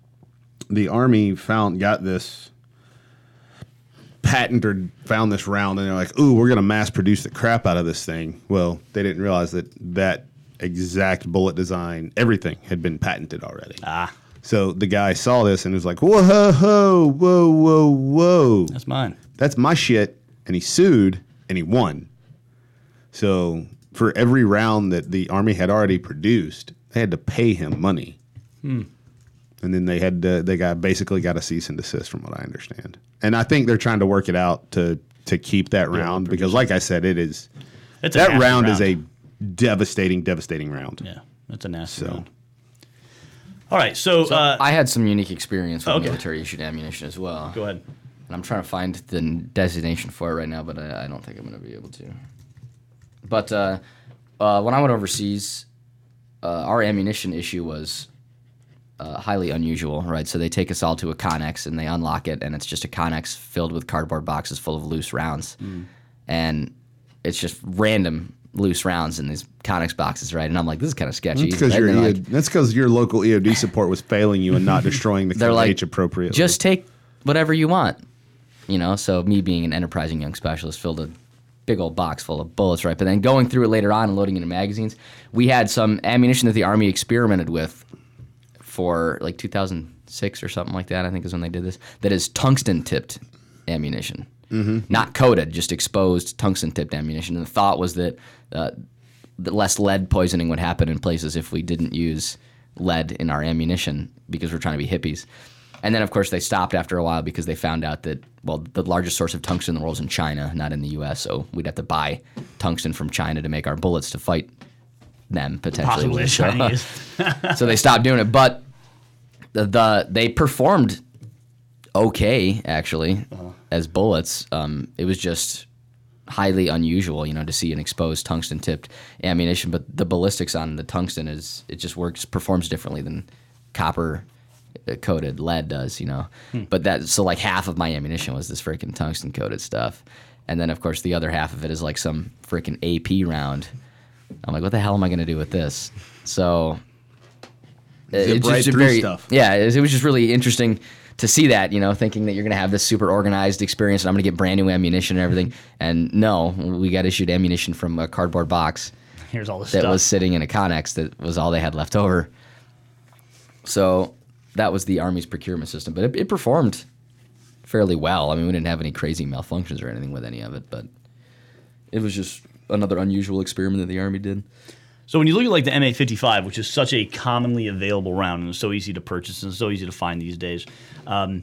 [SPEAKER 2] the Army found got this patent or found this round, and they're like, ooh, we're going to mass produce the crap out of this thing. Well, they didn't realize that that exact bullet design, everything had been patented already.
[SPEAKER 1] Ah.
[SPEAKER 2] So the guy saw this and was like, whoa, whoa, whoa, whoa, whoa.
[SPEAKER 1] That's mine.
[SPEAKER 2] That's my shit. And he sued, and he won. So for every round that the Army had already produced, they had to pay him money. Hmm. And then they had to, they got basically got a cease and desist, from what I understand. And I think they're trying to work it out to to keep that round yeah, because, like I said, it is
[SPEAKER 1] it's
[SPEAKER 2] that
[SPEAKER 1] round,
[SPEAKER 2] round
[SPEAKER 1] round
[SPEAKER 2] is a devastating, devastating round.
[SPEAKER 1] Yeah, that's a nasty
[SPEAKER 2] so.
[SPEAKER 1] round. All right, so,
[SPEAKER 3] so
[SPEAKER 1] uh,
[SPEAKER 3] I had some unique experience with
[SPEAKER 1] okay.
[SPEAKER 3] military issued ammunition as well.
[SPEAKER 1] Go ahead.
[SPEAKER 3] And I'm trying to find the designation for it right now, but I, I don't think I'm going to be able to. But uh, uh, when I went overseas, uh, our ammunition issue was uh, highly unusual, right? So they take us all to a Connex and they unlock it, and it's just a Connex filled with cardboard boxes full of loose rounds. Mm. And it's just random loose rounds in these Connex boxes, right? And I'm like, this is kind of sketchy.
[SPEAKER 2] That's because
[SPEAKER 3] right?
[SPEAKER 2] your,
[SPEAKER 3] like,
[SPEAKER 2] E O D, that's because your local E O D support was failing you and not destroying the
[SPEAKER 3] they're
[SPEAKER 2] K H
[SPEAKER 3] like,
[SPEAKER 2] appropriately.
[SPEAKER 3] Just take whatever you want, you know? So me being an enterprising young specialist filled a big old box full of bullets, right? But then going through it later on and loading into magazines, we had some ammunition that the Army experimented with for like two thousand six or something like that, I think is when they did this, that is tungsten-tipped ammunition. Mm-hmm. Not coated, just exposed tungsten-tipped ammunition. And the thought was that uh, the less lead poisoning would happen in places if we didn't use lead in our ammunition because we're trying to be hippies. And then, of course, they stopped after a while because they found out that, well, the largest source of tungsten in the world is in China, not in the U S, so we'd have to buy tungsten from China to make our bullets to fight them, potentially.
[SPEAKER 1] Possibly
[SPEAKER 3] with. So,
[SPEAKER 1] Chinese.
[SPEAKER 3] so they stopped doing it. But the, the they performed okay, actually, uh-huh. as bullets. Um, it was just highly unusual, you know, to see an exposed tungsten-tipped ammunition. But the ballistics on the tungsten is, it just works, performs differently than copper coated lead does, you know. Hmm. But that, so like half of my ammunition was this freaking tungsten coated stuff. And then of course the other half of it is like some freaking A P round. I'm like, what the hell am I going to do with this? So
[SPEAKER 2] it's right
[SPEAKER 3] just
[SPEAKER 2] through
[SPEAKER 3] very,
[SPEAKER 2] stuff.
[SPEAKER 3] Yeah, it, it was just really interesting to see that, you know, thinking that you're going to have this super organized experience and I'm going to get brand new ammunition and everything. And no, we got issued ammunition from a cardboard box.
[SPEAKER 1] Here's all the
[SPEAKER 3] that
[SPEAKER 1] stuff.
[SPEAKER 3] was sitting in a Connex that was all they had left over. So that was the Army's procurement system, but it, it performed fairly well. I mean, we didn't have any crazy malfunctions or anything with any of it, but it was just another unusual experiment that the Army did.
[SPEAKER 1] So when you look at like the M eight fifty-five, which is such a commonly available round and it's so easy to purchase and so easy to find these days, um,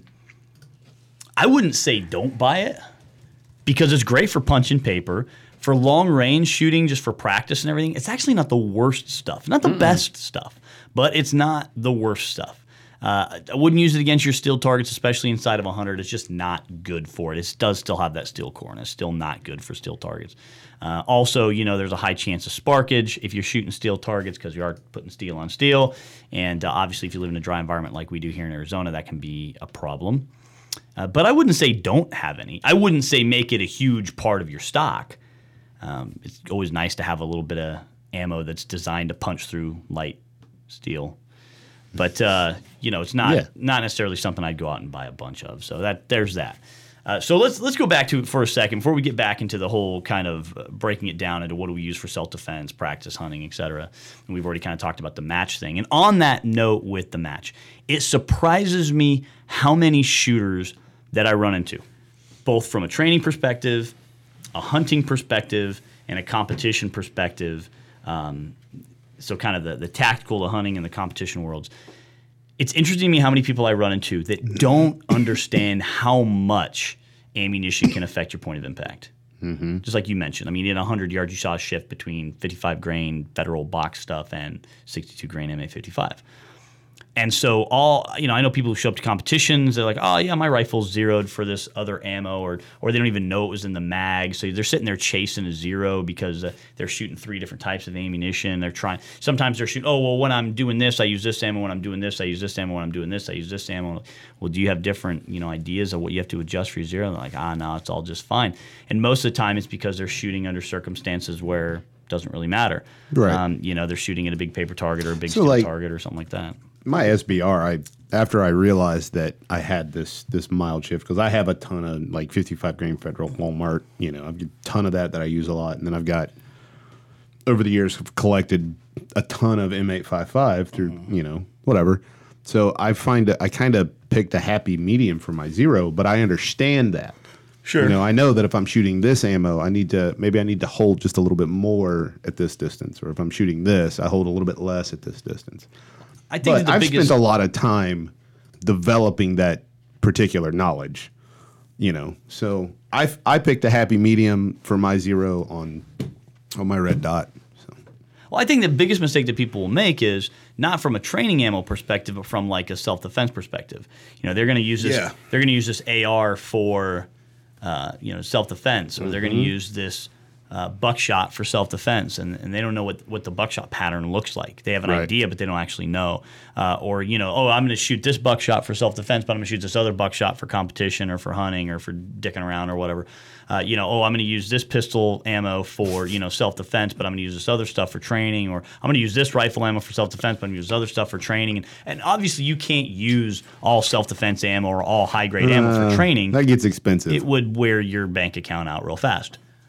[SPEAKER 1] I wouldn't say don't buy it because it's great for punching paper. For long range shooting, just for practice and everything, it's actually not the worst stuff. Not the mm. best stuff, but it's not the worst stuff. Uh, I wouldn't use it against your steel targets, especially inside of one hundred. It's just not good for it. It does still have that steel core, and it's still not good for steel targets. Uh, also, you know, there's a high chance of sparkage if you're shooting steel targets because you are putting steel on steel. And uh, obviously, if you live in a dry environment like we do here in Arizona, that can be a problem. Uh, but I wouldn't say don't have any. I wouldn't say make it a huge part of your stock. Um, it's always nice to have a little bit of ammo that's designed to punch through light steel. But, uh, you know, it's not
[SPEAKER 2] yeah.
[SPEAKER 1] not necessarily something I'd go out and buy a bunch of. So that there's that. Uh, so let's let's go back to it for a second before we get back into the whole kind of uh, breaking it down into what do we use for self-defense, practice, hunting, et cetera. And we've already kind of talked about the match thing. And on that note with the match, it surprises me how many shooters that I run into, both from a training perspective, a hunting perspective, and a competition perspective. Um, so kind of the, the tactical, the hunting, and the competition worlds. It's interesting to me how many people I run into that don't understand how much ammunition can affect your point of impact. Mm-hmm. Just like you mentioned. I mean, in one hundred yards, you saw a shift between fifty-five grain federal box stuff and sixty-two grain M eight fifty-five. And so all, you know, I know people who show up to competitions, they're like, oh yeah, my rifle's zeroed for this other ammo, or or they don't even know it was in the mag. So they're sitting there chasing a zero because uh, they're shooting three different types of ammunition. They're trying, sometimes they're shooting, oh, well, when I'm doing this, I use this ammo. When I'm doing this, I use this ammo. When I'm doing this, I use this ammo. Well, do you have different, you know, ideas of what you have to adjust for your zero? And they're like, ah, no, it's all just fine. And most of the time it's because they're shooting under circumstances where it doesn't really matter.
[SPEAKER 2] Right.
[SPEAKER 1] Um, you know, they're shooting at a big paper target or a big
[SPEAKER 2] So,
[SPEAKER 1] steel
[SPEAKER 2] like,
[SPEAKER 1] target or something like that.
[SPEAKER 2] My S B R, I after I realized that I had this this mild shift, because I have a ton of like fifty-five grain federal Walmart, you know, I've got a ton of that that I use a lot, and then I've got over the years have collected a ton of M eight fifty-five through mm-hmm. you know whatever. So I find that I kind of picked a happy medium for my zero, but I understand that.
[SPEAKER 1] Sure.
[SPEAKER 2] You know, I know that if I'm shooting this ammo, I need to maybe I need to hold just a little bit more at this distance, or if I'm shooting this, I hold a little bit less at this distance.
[SPEAKER 1] I think
[SPEAKER 2] but
[SPEAKER 1] the
[SPEAKER 2] I've
[SPEAKER 1] biggest...
[SPEAKER 2] spent a lot of time developing that particular knowledge, you know. So I I picked a happy medium for my zero on on my red dot. So.
[SPEAKER 1] Well, I think the biggest mistake that people will make is not from a training ammo perspective, but from like a self-defense perspective. You know, they're going to use this.
[SPEAKER 2] Yeah.
[SPEAKER 1] They're going to use this A R for, uh, you know, self-defense, or mm-hmm. they're going to use this uh, buckshot for self-defense, and, and they don't know what, what the buckshot pattern looks like. They have an
[SPEAKER 2] right.
[SPEAKER 1] idea, but they don't actually know. Uh, or, you know, oh, I'm going to shoot this buckshot for self-defense, but I'm going to shoot this other buckshot for competition or for hunting or for dicking around or whatever. Uh, you know, oh, I'm going to use this pistol ammo for, you know, self-defense, but I'm going to use this other stuff for training, or I'm going to use this rifle ammo for self-defense, but I'm going to use other stuff for training. And, and obviously you can't use all self-defense ammo or all high-grade ammo
[SPEAKER 2] uh,
[SPEAKER 1] for training.
[SPEAKER 2] That gets expensive.
[SPEAKER 1] It would wear your bank account out real fast.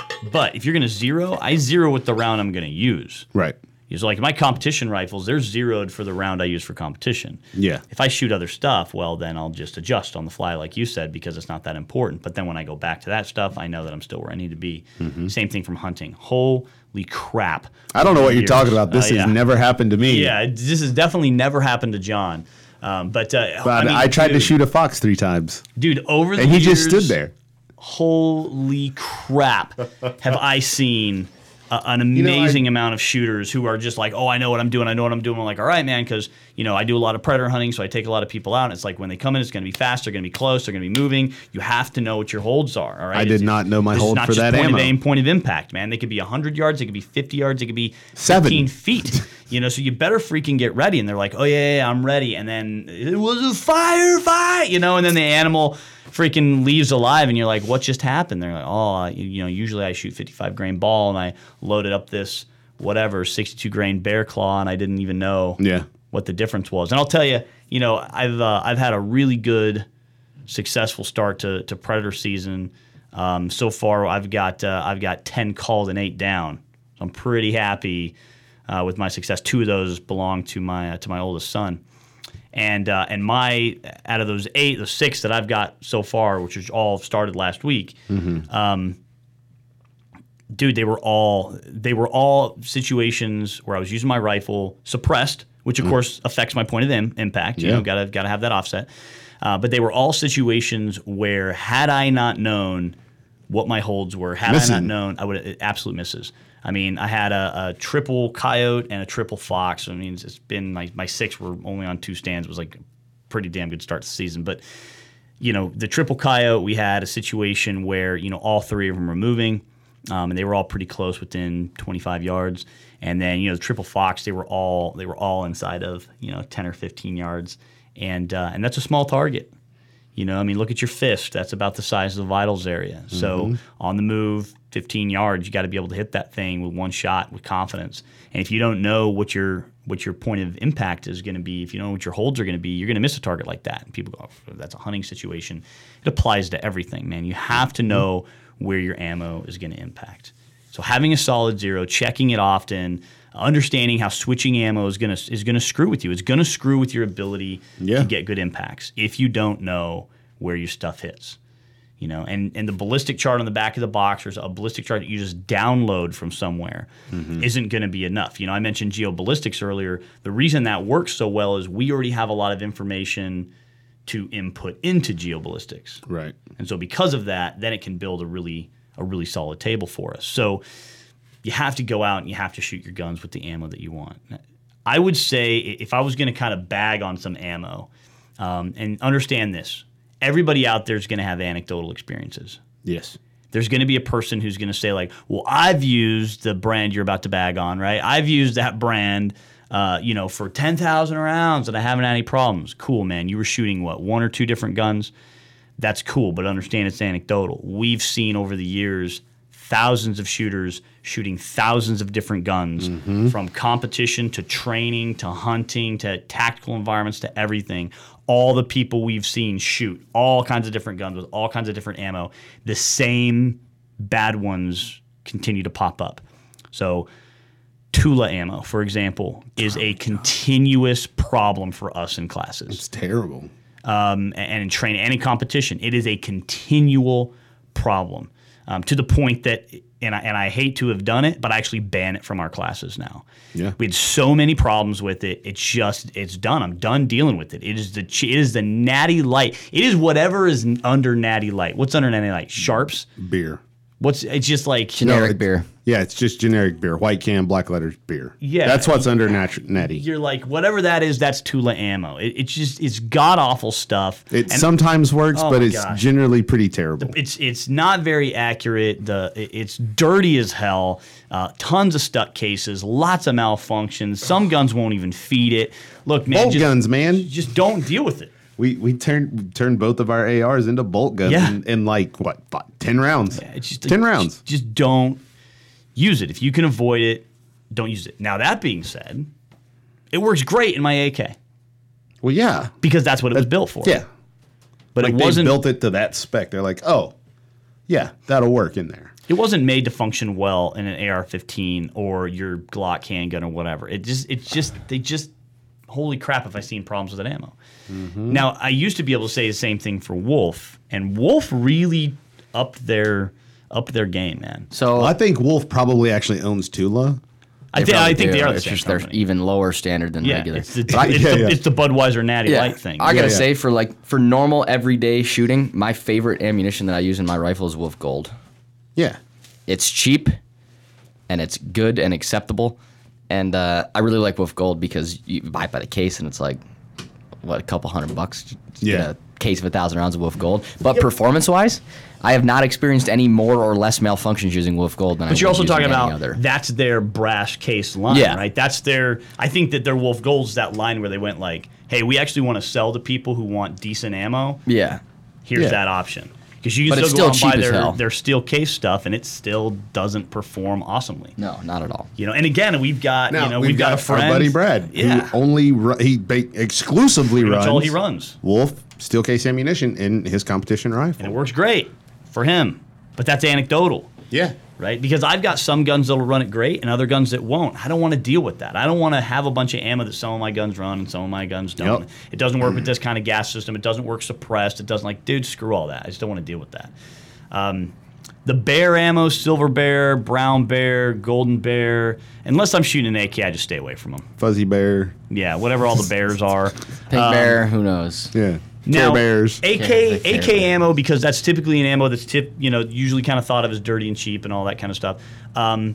[SPEAKER 1] But if you're going to zero, I zero with the round I'm going to use.
[SPEAKER 2] Right.
[SPEAKER 1] It's like my competition rifles, they're zeroed for the round I use for competition.
[SPEAKER 2] Yeah.
[SPEAKER 1] If I shoot other stuff, well, then I'll just adjust on the fly, like you said, because it's not that important. But then when I go back to that stuff, I know that I'm still where I need to be. Mm-hmm. Same thing from hunting. Holy crap.
[SPEAKER 2] I don't know what you're
[SPEAKER 1] Years.
[SPEAKER 2] talking about. This
[SPEAKER 1] Uh, yeah.
[SPEAKER 2] has never happened to me.
[SPEAKER 1] Yeah, it- this has definitely never happened to John. Um, but uh,
[SPEAKER 2] But
[SPEAKER 1] I, mean,
[SPEAKER 2] I tried to
[SPEAKER 1] dude,
[SPEAKER 2] shoot a fox three times,
[SPEAKER 1] Dude, over the
[SPEAKER 2] and he
[SPEAKER 1] years,
[SPEAKER 2] just stood there.
[SPEAKER 1] Holy crap, have I seen uh, an
[SPEAKER 2] know,
[SPEAKER 1] amazing
[SPEAKER 2] I-
[SPEAKER 1] amount of shooters who are just like, oh, I know what I'm doing, I know what I'm doing. I'm like, all right, man, because you know I do a lot of predator hunting, so I take a lot of people out. And it's like when they come in, it's going to be fast, they're going to be close, they're going to be moving. You have to know what your holds are. All right,
[SPEAKER 2] I did
[SPEAKER 1] It's-
[SPEAKER 2] not know my
[SPEAKER 1] this is
[SPEAKER 2] hold
[SPEAKER 1] not
[SPEAKER 2] for
[SPEAKER 1] just
[SPEAKER 2] that
[SPEAKER 1] point
[SPEAKER 2] ammo.
[SPEAKER 1] of aim, point of impact, man. They could be one hundred yards, they could be fifty yards, they could be
[SPEAKER 2] Seven.
[SPEAKER 1] fifteen feet. You know, so you better freaking get ready. And they're like, oh yeah, yeah, yeah, I'm ready. And then it was a firefight, you know, and then the animal freaking leaves alive, and you're like, what just happened? They're like, oh, you, you know, usually I shoot fifty-five grain ball, and I loaded up this whatever sixty-two grain bear claw, and I didn't even know
[SPEAKER 2] Yeah.
[SPEAKER 1] what the difference was. And I'll tell you, you know, I've uh, I've had a really good, successful start to to predator season. Um, so far, I've got uh, I've got ten called and eight down. So I'm pretty happy uh, with my success. Two of those belong to my uh, to my oldest son. And uh, and my out of those eight, the six that I've got so far, which is all started last week,
[SPEAKER 2] Mm-hmm.
[SPEAKER 1] um, dude, they were all they were all situations where I was using my rifle suppressed, which of
[SPEAKER 2] Mm.
[SPEAKER 1] course affects my point of im- impact. You
[SPEAKER 2] Yeah.
[SPEAKER 1] know, gotta gotta have that offset. Uh, but they were all situations where had I not known what my holds were, had I not
[SPEAKER 2] Missing.
[SPEAKER 1] known, I would have absolute misses. I mean, I had a, a triple coyote and a triple fox. I mean, it's, it's been my, my six were only on two stands. It was like a pretty damn good start to the season. But, you know, the triple coyote, we had a situation where, you know, all three of them were moving, um, and they were all pretty close within twenty-five yards. And then, you know, the triple fox, they were all they were all inside of, you know, ten or fifteen yards. And uh, and that's a small target. You know, I mean, look at your fist. That's about the size of the vitals area. So on the move, fifteen yards, you got to be able to hit that thing with one shot with confidence. And if you don't know what your what your point of impact is going to be, if you don't know what your holds are going to be, you're going to miss a target like that. And people go, oh, that's a hunting situation. It applies to everything, man. You have to know where your ammo is going to impact. So having a solid zero, checking it often, understanding how switching ammo is going to is going to screw with you. It's going to screw with your ability
[SPEAKER 2] Yeah.
[SPEAKER 1] to get good impacts if you don't know where your stuff hits. You know, and, and the ballistic chart on the back of the box, or a ballistic chart that you just download from somewhere, isn't going to be enough. You know, I mentioned geoballistics earlier. The reason that works so well is we already have a lot of information to input into geoballistics.
[SPEAKER 2] Right.
[SPEAKER 1] And so because of that, then it can build a really a really solid table for us. So you have to go out and you have to shoot your guns with the ammo that you want. I would say if I was going to kind of bag on some ammo, um, and understand this, everybody out there is going to have anecdotal experiences.
[SPEAKER 2] Yes.
[SPEAKER 1] There's going to be a person who's going to say like, well, I've used the brand you're about to bag on, right? I've used that brand, uh, you know, for ten thousand rounds and I haven't had any problems. Cool, man. You were shooting, what, one or two different guns? That's cool, but understand it's anecdotal. We've seen over the years thousands of shooters shooting thousands of different guns,
[SPEAKER 2] Mm-hmm.
[SPEAKER 1] from competition to training to hunting to tactical environments to everything. All the people we've seen shoot all kinds of different guns with all kinds of different ammo. The same bad ones continue to pop up. So Tula ammo, for example, is a continuous problem for us in classes.
[SPEAKER 2] It's terrible.
[SPEAKER 1] Um, and in training and in competition. It is a continual problem, um, to the point that, and I, and I hate to have done it, but I actually ban it from our classes now.
[SPEAKER 2] Yeah.
[SPEAKER 1] We had so many problems with it. It's just, it's done. I'm done dealing with it. It is the, ch- it is the natty light. It is whatever is n- under natty light. What's under natty light? Sharps?
[SPEAKER 2] Beer.
[SPEAKER 1] What's, it's just like,
[SPEAKER 3] Generic
[SPEAKER 2] it-
[SPEAKER 3] beer.
[SPEAKER 2] Yeah, it's just generic beer. White can, black letters, beer.
[SPEAKER 1] Yeah.
[SPEAKER 2] That's what's under nat- natty.
[SPEAKER 1] you're like, whatever that is, that's Tula ammo. It, it's just, it's god awful stuff.
[SPEAKER 2] It
[SPEAKER 1] And-
[SPEAKER 2] sometimes works,
[SPEAKER 1] Oh
[SPEAKER 2] but
[SPEAKER 1] my
[SPEAKER 2] it's
[SPEAKER 1] gosh.
[SPEAKER 2] generally pretty terrible.
[SPEAKER 1] It's it's not very accurate. The it- it's dirty as hell. Uh, tons of stuck cases. Lots of malfunctions. Some guns won't even feed it. Look, man,
[SPEAKER 2] Bolt
[SPEAKER 1] just,
[SPEAKER 2] guns, man.
[SPEAKER 1] just don't deal with it.
[SPEAKER 2] We we turned turned both of our A Rs into bolt guns
[SPEAKER 1] Yeah.
[SPEAKER 2] in, in like what five, ten rounds.
[SPEAKER 1] It's just
[SPEAKER 2] ten rounds.
[SPEAKER 1] Just, just don't use it. If you can avoid it, don't use it. Now that being said, it works great in my A K
[SPEAKER 2] Well, yeah,
[SPEAKER 1] because that's what it was built for.
[SPEAKER 2] yeah.
[SPEAKER 1] but
[SPEAKER 2] Like
[SPEAKER 1] it
[SPEAKER 2] they
[SPEAKER 1] wasn't.
[SPEAKER 2] built it to that spec. They're like, oh, yeah, that'll work in there.
[SPEAKER 1] It wasn't made to function well in an A R fifteen or your Glock handgun or whatever. It just, it's just, they just, holy crap, have I seen problems with that ammo. Mm-hmm. Now, I used to be able to say the same thing for Wolf, and Wolf really upped their, upped their game, man.
[SPEAKER 3] So
[SPEAKER 2] Well, I think Wolf probably actually owns Tula.
[SPEAKER 1] I, th- I think
[SPEAKER 3] do.
[SPEAKER 1] they are the
[SPEAKER 3] It's
[SPEAKER 1] same
[SPEAKER 3] just they're
[SPEAKER 1] company.
[SPEAKER 3] even lower standard than
[SPEAKER 1] Yeah,
[SPEAKER 3] regular.
[SPEAKER 1] it's the,
[SPEAKER 3] But I-
[SPEAKER 1] it's,
[SPEAKER 2] Yeah,
[SPEAKER 1] the,
[SPEAKER 2] yeah.
[SPEAKER 1] it's the Budweiser Natty
[SPEAKER 3] yeah,
[SPEAKER 1] Light thing.
[SPEAKER 3] I gotta
[SPEAKER 2] Yeah, yeah.
[SPEAKER 3] say, for like for normal everyday shooting, my favorite ammunition that I use in my rifle is Wolf Gold.
[SPEAKER 2] Yeah.
[SPEAKER 3] It's cheap, and it's good and acceptable, and uh, I really like Wolf Gold because you buy it by the case, and it's like what a couple hundred bucks. Just get
[SPEAKER 2] Yeah.
[SPEAKER 3] a case of a thousand rounds of Wolf Gold. But performance-wise, I have not experienced any more or less malfunctions using Wolf Gold than I
[SPEAKER 1] But you're
[SPEAKER 3] would
[SPEAKER 1] also
[SPEAKER 3] using
[SPEAKER 1] talking
[SPEAKER 3] any
[SPEAKER 1] about
[SPEAKER 3] other.
[SPEAKER 1] that's their brass case line,
[SPEAKER 3] Yeah.
[SPEAKER 1] right? That's their. I think that their Wolf Gold's that line where they went like, "Hey, we actually want to sell to people who want decent ammo.
[SPEAKER 3] Yeah.
[SPEAKER 1] Here's
[SPEAKER 2] Yeah.
[SPEAKER 1] that option." Because you can
[SPEAKER 3] But it's
[SPEAKER 1] still go
[SPEAKER 3] still
[SPEAKER 1] out and buy
[SPEAKER 3] cheap as
[SPEAKER 1] their,
[SPEAKER 3] hell.
[SPEAKER 1] their steel case stuff, and it still doesn't perform awesomely.
[SPEAKER 3] No, not at all.
[SPEAKER 1] You know, and again, we've got
[SPEAKER 2] Now,
[SPEAKER 1] you know we've, got, a friend,
[SPEAKER 2] our buddy Brad,
[SPEAKER 1] yeah,
[SPEAKER 2] who only ru- he ba- exclusively
[SPEAKER 1] pretty
[SPEAKER 2] runs
[SPEAKER 1] much all he runs,
[SPEAKER 2] Wolf steel case ammunition in his competition rifle.
[SPEAKER 1] and it works great for him. But that's anecdotal.
[SPEAKER 2] Yeah.
[SPEAKER 1] Right? Because I've got some guns that'll run it great and other guns that won't. I don't want to deal with that. I don't want to have a bunch of ammo that some of my guns run and some of my guns don't.
[SPEAKER 2] Yep.
[SPEAKER 1] It doesn't work with this kind of gas system. It doesn't work suppressed. It doesn't like, dude, screw all that. I just don't want to deal with that. Um, the bear ammo, silver bear, brown bear, golden bear, unless I'm shooting an A K, I just stay away from them.
[SPEAKER 2] Fuzzy bear.
[SPEAKER 1] Yeah, whatever all the bears are.
[SPEAKER 3] Pink
[SPEAKER 1] Um,
[SPEAKER 3] Bear, who knows?
[SPEAKER 2] Yeah.
[SPEAKER 1] Now,
[SPEAKER 2] Care Bears.
[SPEAKER 1] A K
[SPEAKER 3] Yeah, the Care
[SPEAKER 1] A K
[SPEAKER 3] Bear.
[SPEAKER 1] ammo, because that's typically an ammo that's tip, you know, usually kind of thought of as dirty and cheap and all that kind of stuff. Um,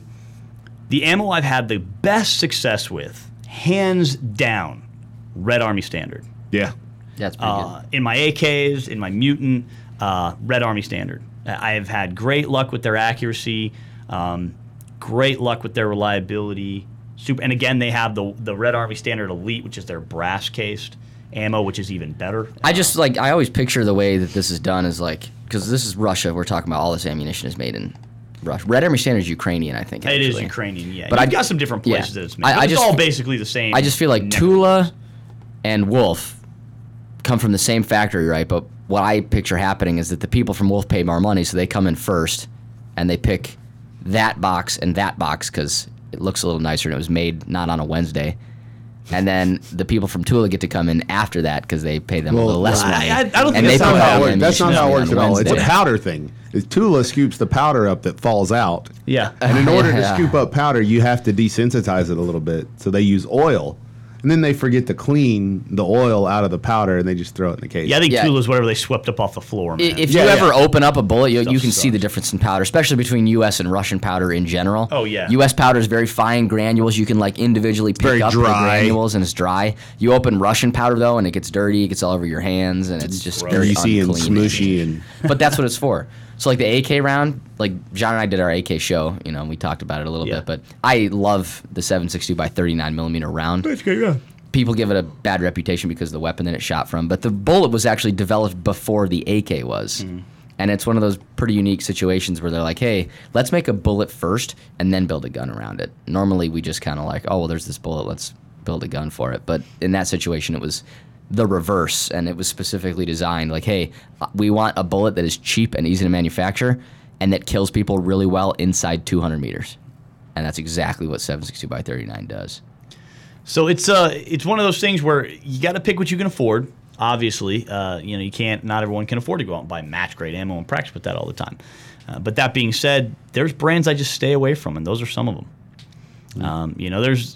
[SPEAKER 1] the ammo I've had the best success with, hands down, Red Army Standard.
[SPEAKER 2] Yeah.
[SPEAKER 3] Yeah, it's pretty
[SPEAKER 1] Uh, in my A Ks, in my Mutant, uh, Red Army Standard. I have had great luck with their accuracy, um, great luck with their reliability. Super, and again, they have the the Red Army Standard Elite, which is their brass cased ammo, which is even better.
[SPEAKER 3] I just like I always picture the way that this is done is like because this is Russia. We're talking about all this ammunition is made in Russia. Red Army Standard is Ukrainian, I think.
[SPEAKER 1] It is
[SPEAKER 3] actually.
[SPEAKER 1] Ukrainian, yeah.
[SPEAKER 3] But
[SPEAKER 1] You've
[SPEAKER 3] I-
[SPEAKER 1] got some different
[SPEAKER 3] yeah.
[SPEAKER 1] places that it's made.
[SPEAKER 3] I-
[SPEAKER 1] but
[SPEAKER 3] I
[SPEAKER 1] it's
[SPEAKER 3] just-
[SPEAKER 1] all basically the same.
[SPEAKER 3] I just feel like
[SPEAKER 1] neck-
[SPEAKER 3] Tula and Wolf come from the same factory, right? But what I picture happening is that the people from Wolf pay more money, so they come in first, and they pick that box and that box because it looks a little nicer and it was made not on a Wednesday. And then the people from Tula get to come in after that because they pay them a
[SPEAKER 2] Well,
[SPEAKER 3] little less
[SPEAKER 1] I-
[SPEAKER 3] money.
[SPEAKER 1] I- I don't think
[SPEAKER 3] and
[SPEAKER 1] that's
[SPEAKER 3] they
[SPEAKER 1] how
[SPEAKER 3] pick
[SPEAKER 1] it
[SPEAKER 3] out
[SPEAKER 1] works.
[SPEAKER 3] the
[SPEAKER 2] That's not
[SPEAKER 3] ammunition
[SPEAKER 2] how it
[SPEAKER 3] on
[SPEAKER 2] works at all. It's a
[SPEAKER 3] Wednesday.
[SPEAKER 2] powder thing. Is Tula scoops the powder up that falls out.
[SPEAKER 1] Yeah.
[SPEAKER 2] And in order
[SPEAKER 3] Yeah.
[SPEAKER 2] to scoop up powder, you have to desensitize it a little bit. So they use oil. And then they forget to clean the oil out of the powder and they just throw it in the case.
[SPEAKER 1] Yeah, I think
[SPEAKER 3] Yeah.
[SPEAKER 1] Tula's whatever they swept up off the floor, man.
[SPEAKER 3] I- If
[SPEAKER 2] Yeah,
[SPEAKER 3] you ever
[SPEAKER 2] yeah.
[SPEAKER 3] open up a bullet, you, you
[SPEAKER 1] Stuff
[SPEAKER 3] can see the
[SPEAKER 1] sucks.
[SPEAKER 3] difference in powder, especially between U S and Russian powder in general.
[SPEAKER 1] Oh, yeah.
[SPEAKER 3] U S powder is very fine granules. You can like individually pick
[SPEAKER 2] very
[SPEAKER 3] up the
[SPEAKER 2] dry.
[SPEAKER 3] granules and it's dry. You open Russian powder though, and it gets dirty. It gets all over your hands, and it's just very
[SPEAKER 2] Greasy and
[SPEAKER 3] unclean.
[SPEAKER 2] smooshy and
[SPEAKER 3] But that's what it's for. So like the A K round, like John and I did our A K show, you know, and we talked about it a little
[SPEAKER 1] Yeah.
[SPEAKER 3] bit. But I love the seven sixty by thirty-nine millimeter round.
[SPEAKER 2] That's good, yeah.
[SPEAKER 3] People give it a bad reputation because of the weapon that it shot from, but the bullet was actually developed before the A K was.
[SPEAKER 1] Mm-hmm.
[SPEAKER 3] And it's one of those pretty unique situations where they're like, hey, let's make a bullet first and then build a gun around it. Normally we just kind of like, oh, well, there's this bullet, let's build a gun for it. But in that situation, it was the reverse, and it was specifically designed like, hey, we want a bullet that is cheap and easy to manufacture and that kills people really well inside two hundred meters. And that's exactly what seven sixty by thirty-nine does.
[SPEAKER 1] So it's uh it's one of those things where you got to pick what you can afford. Obviously, uh, you know you can't. Not everyone can afford to go out and buy match grade ammo and practice with that all the time. Uh, but that being said, there's brands I just stay away from, and those are some of them. Um, you know, there's.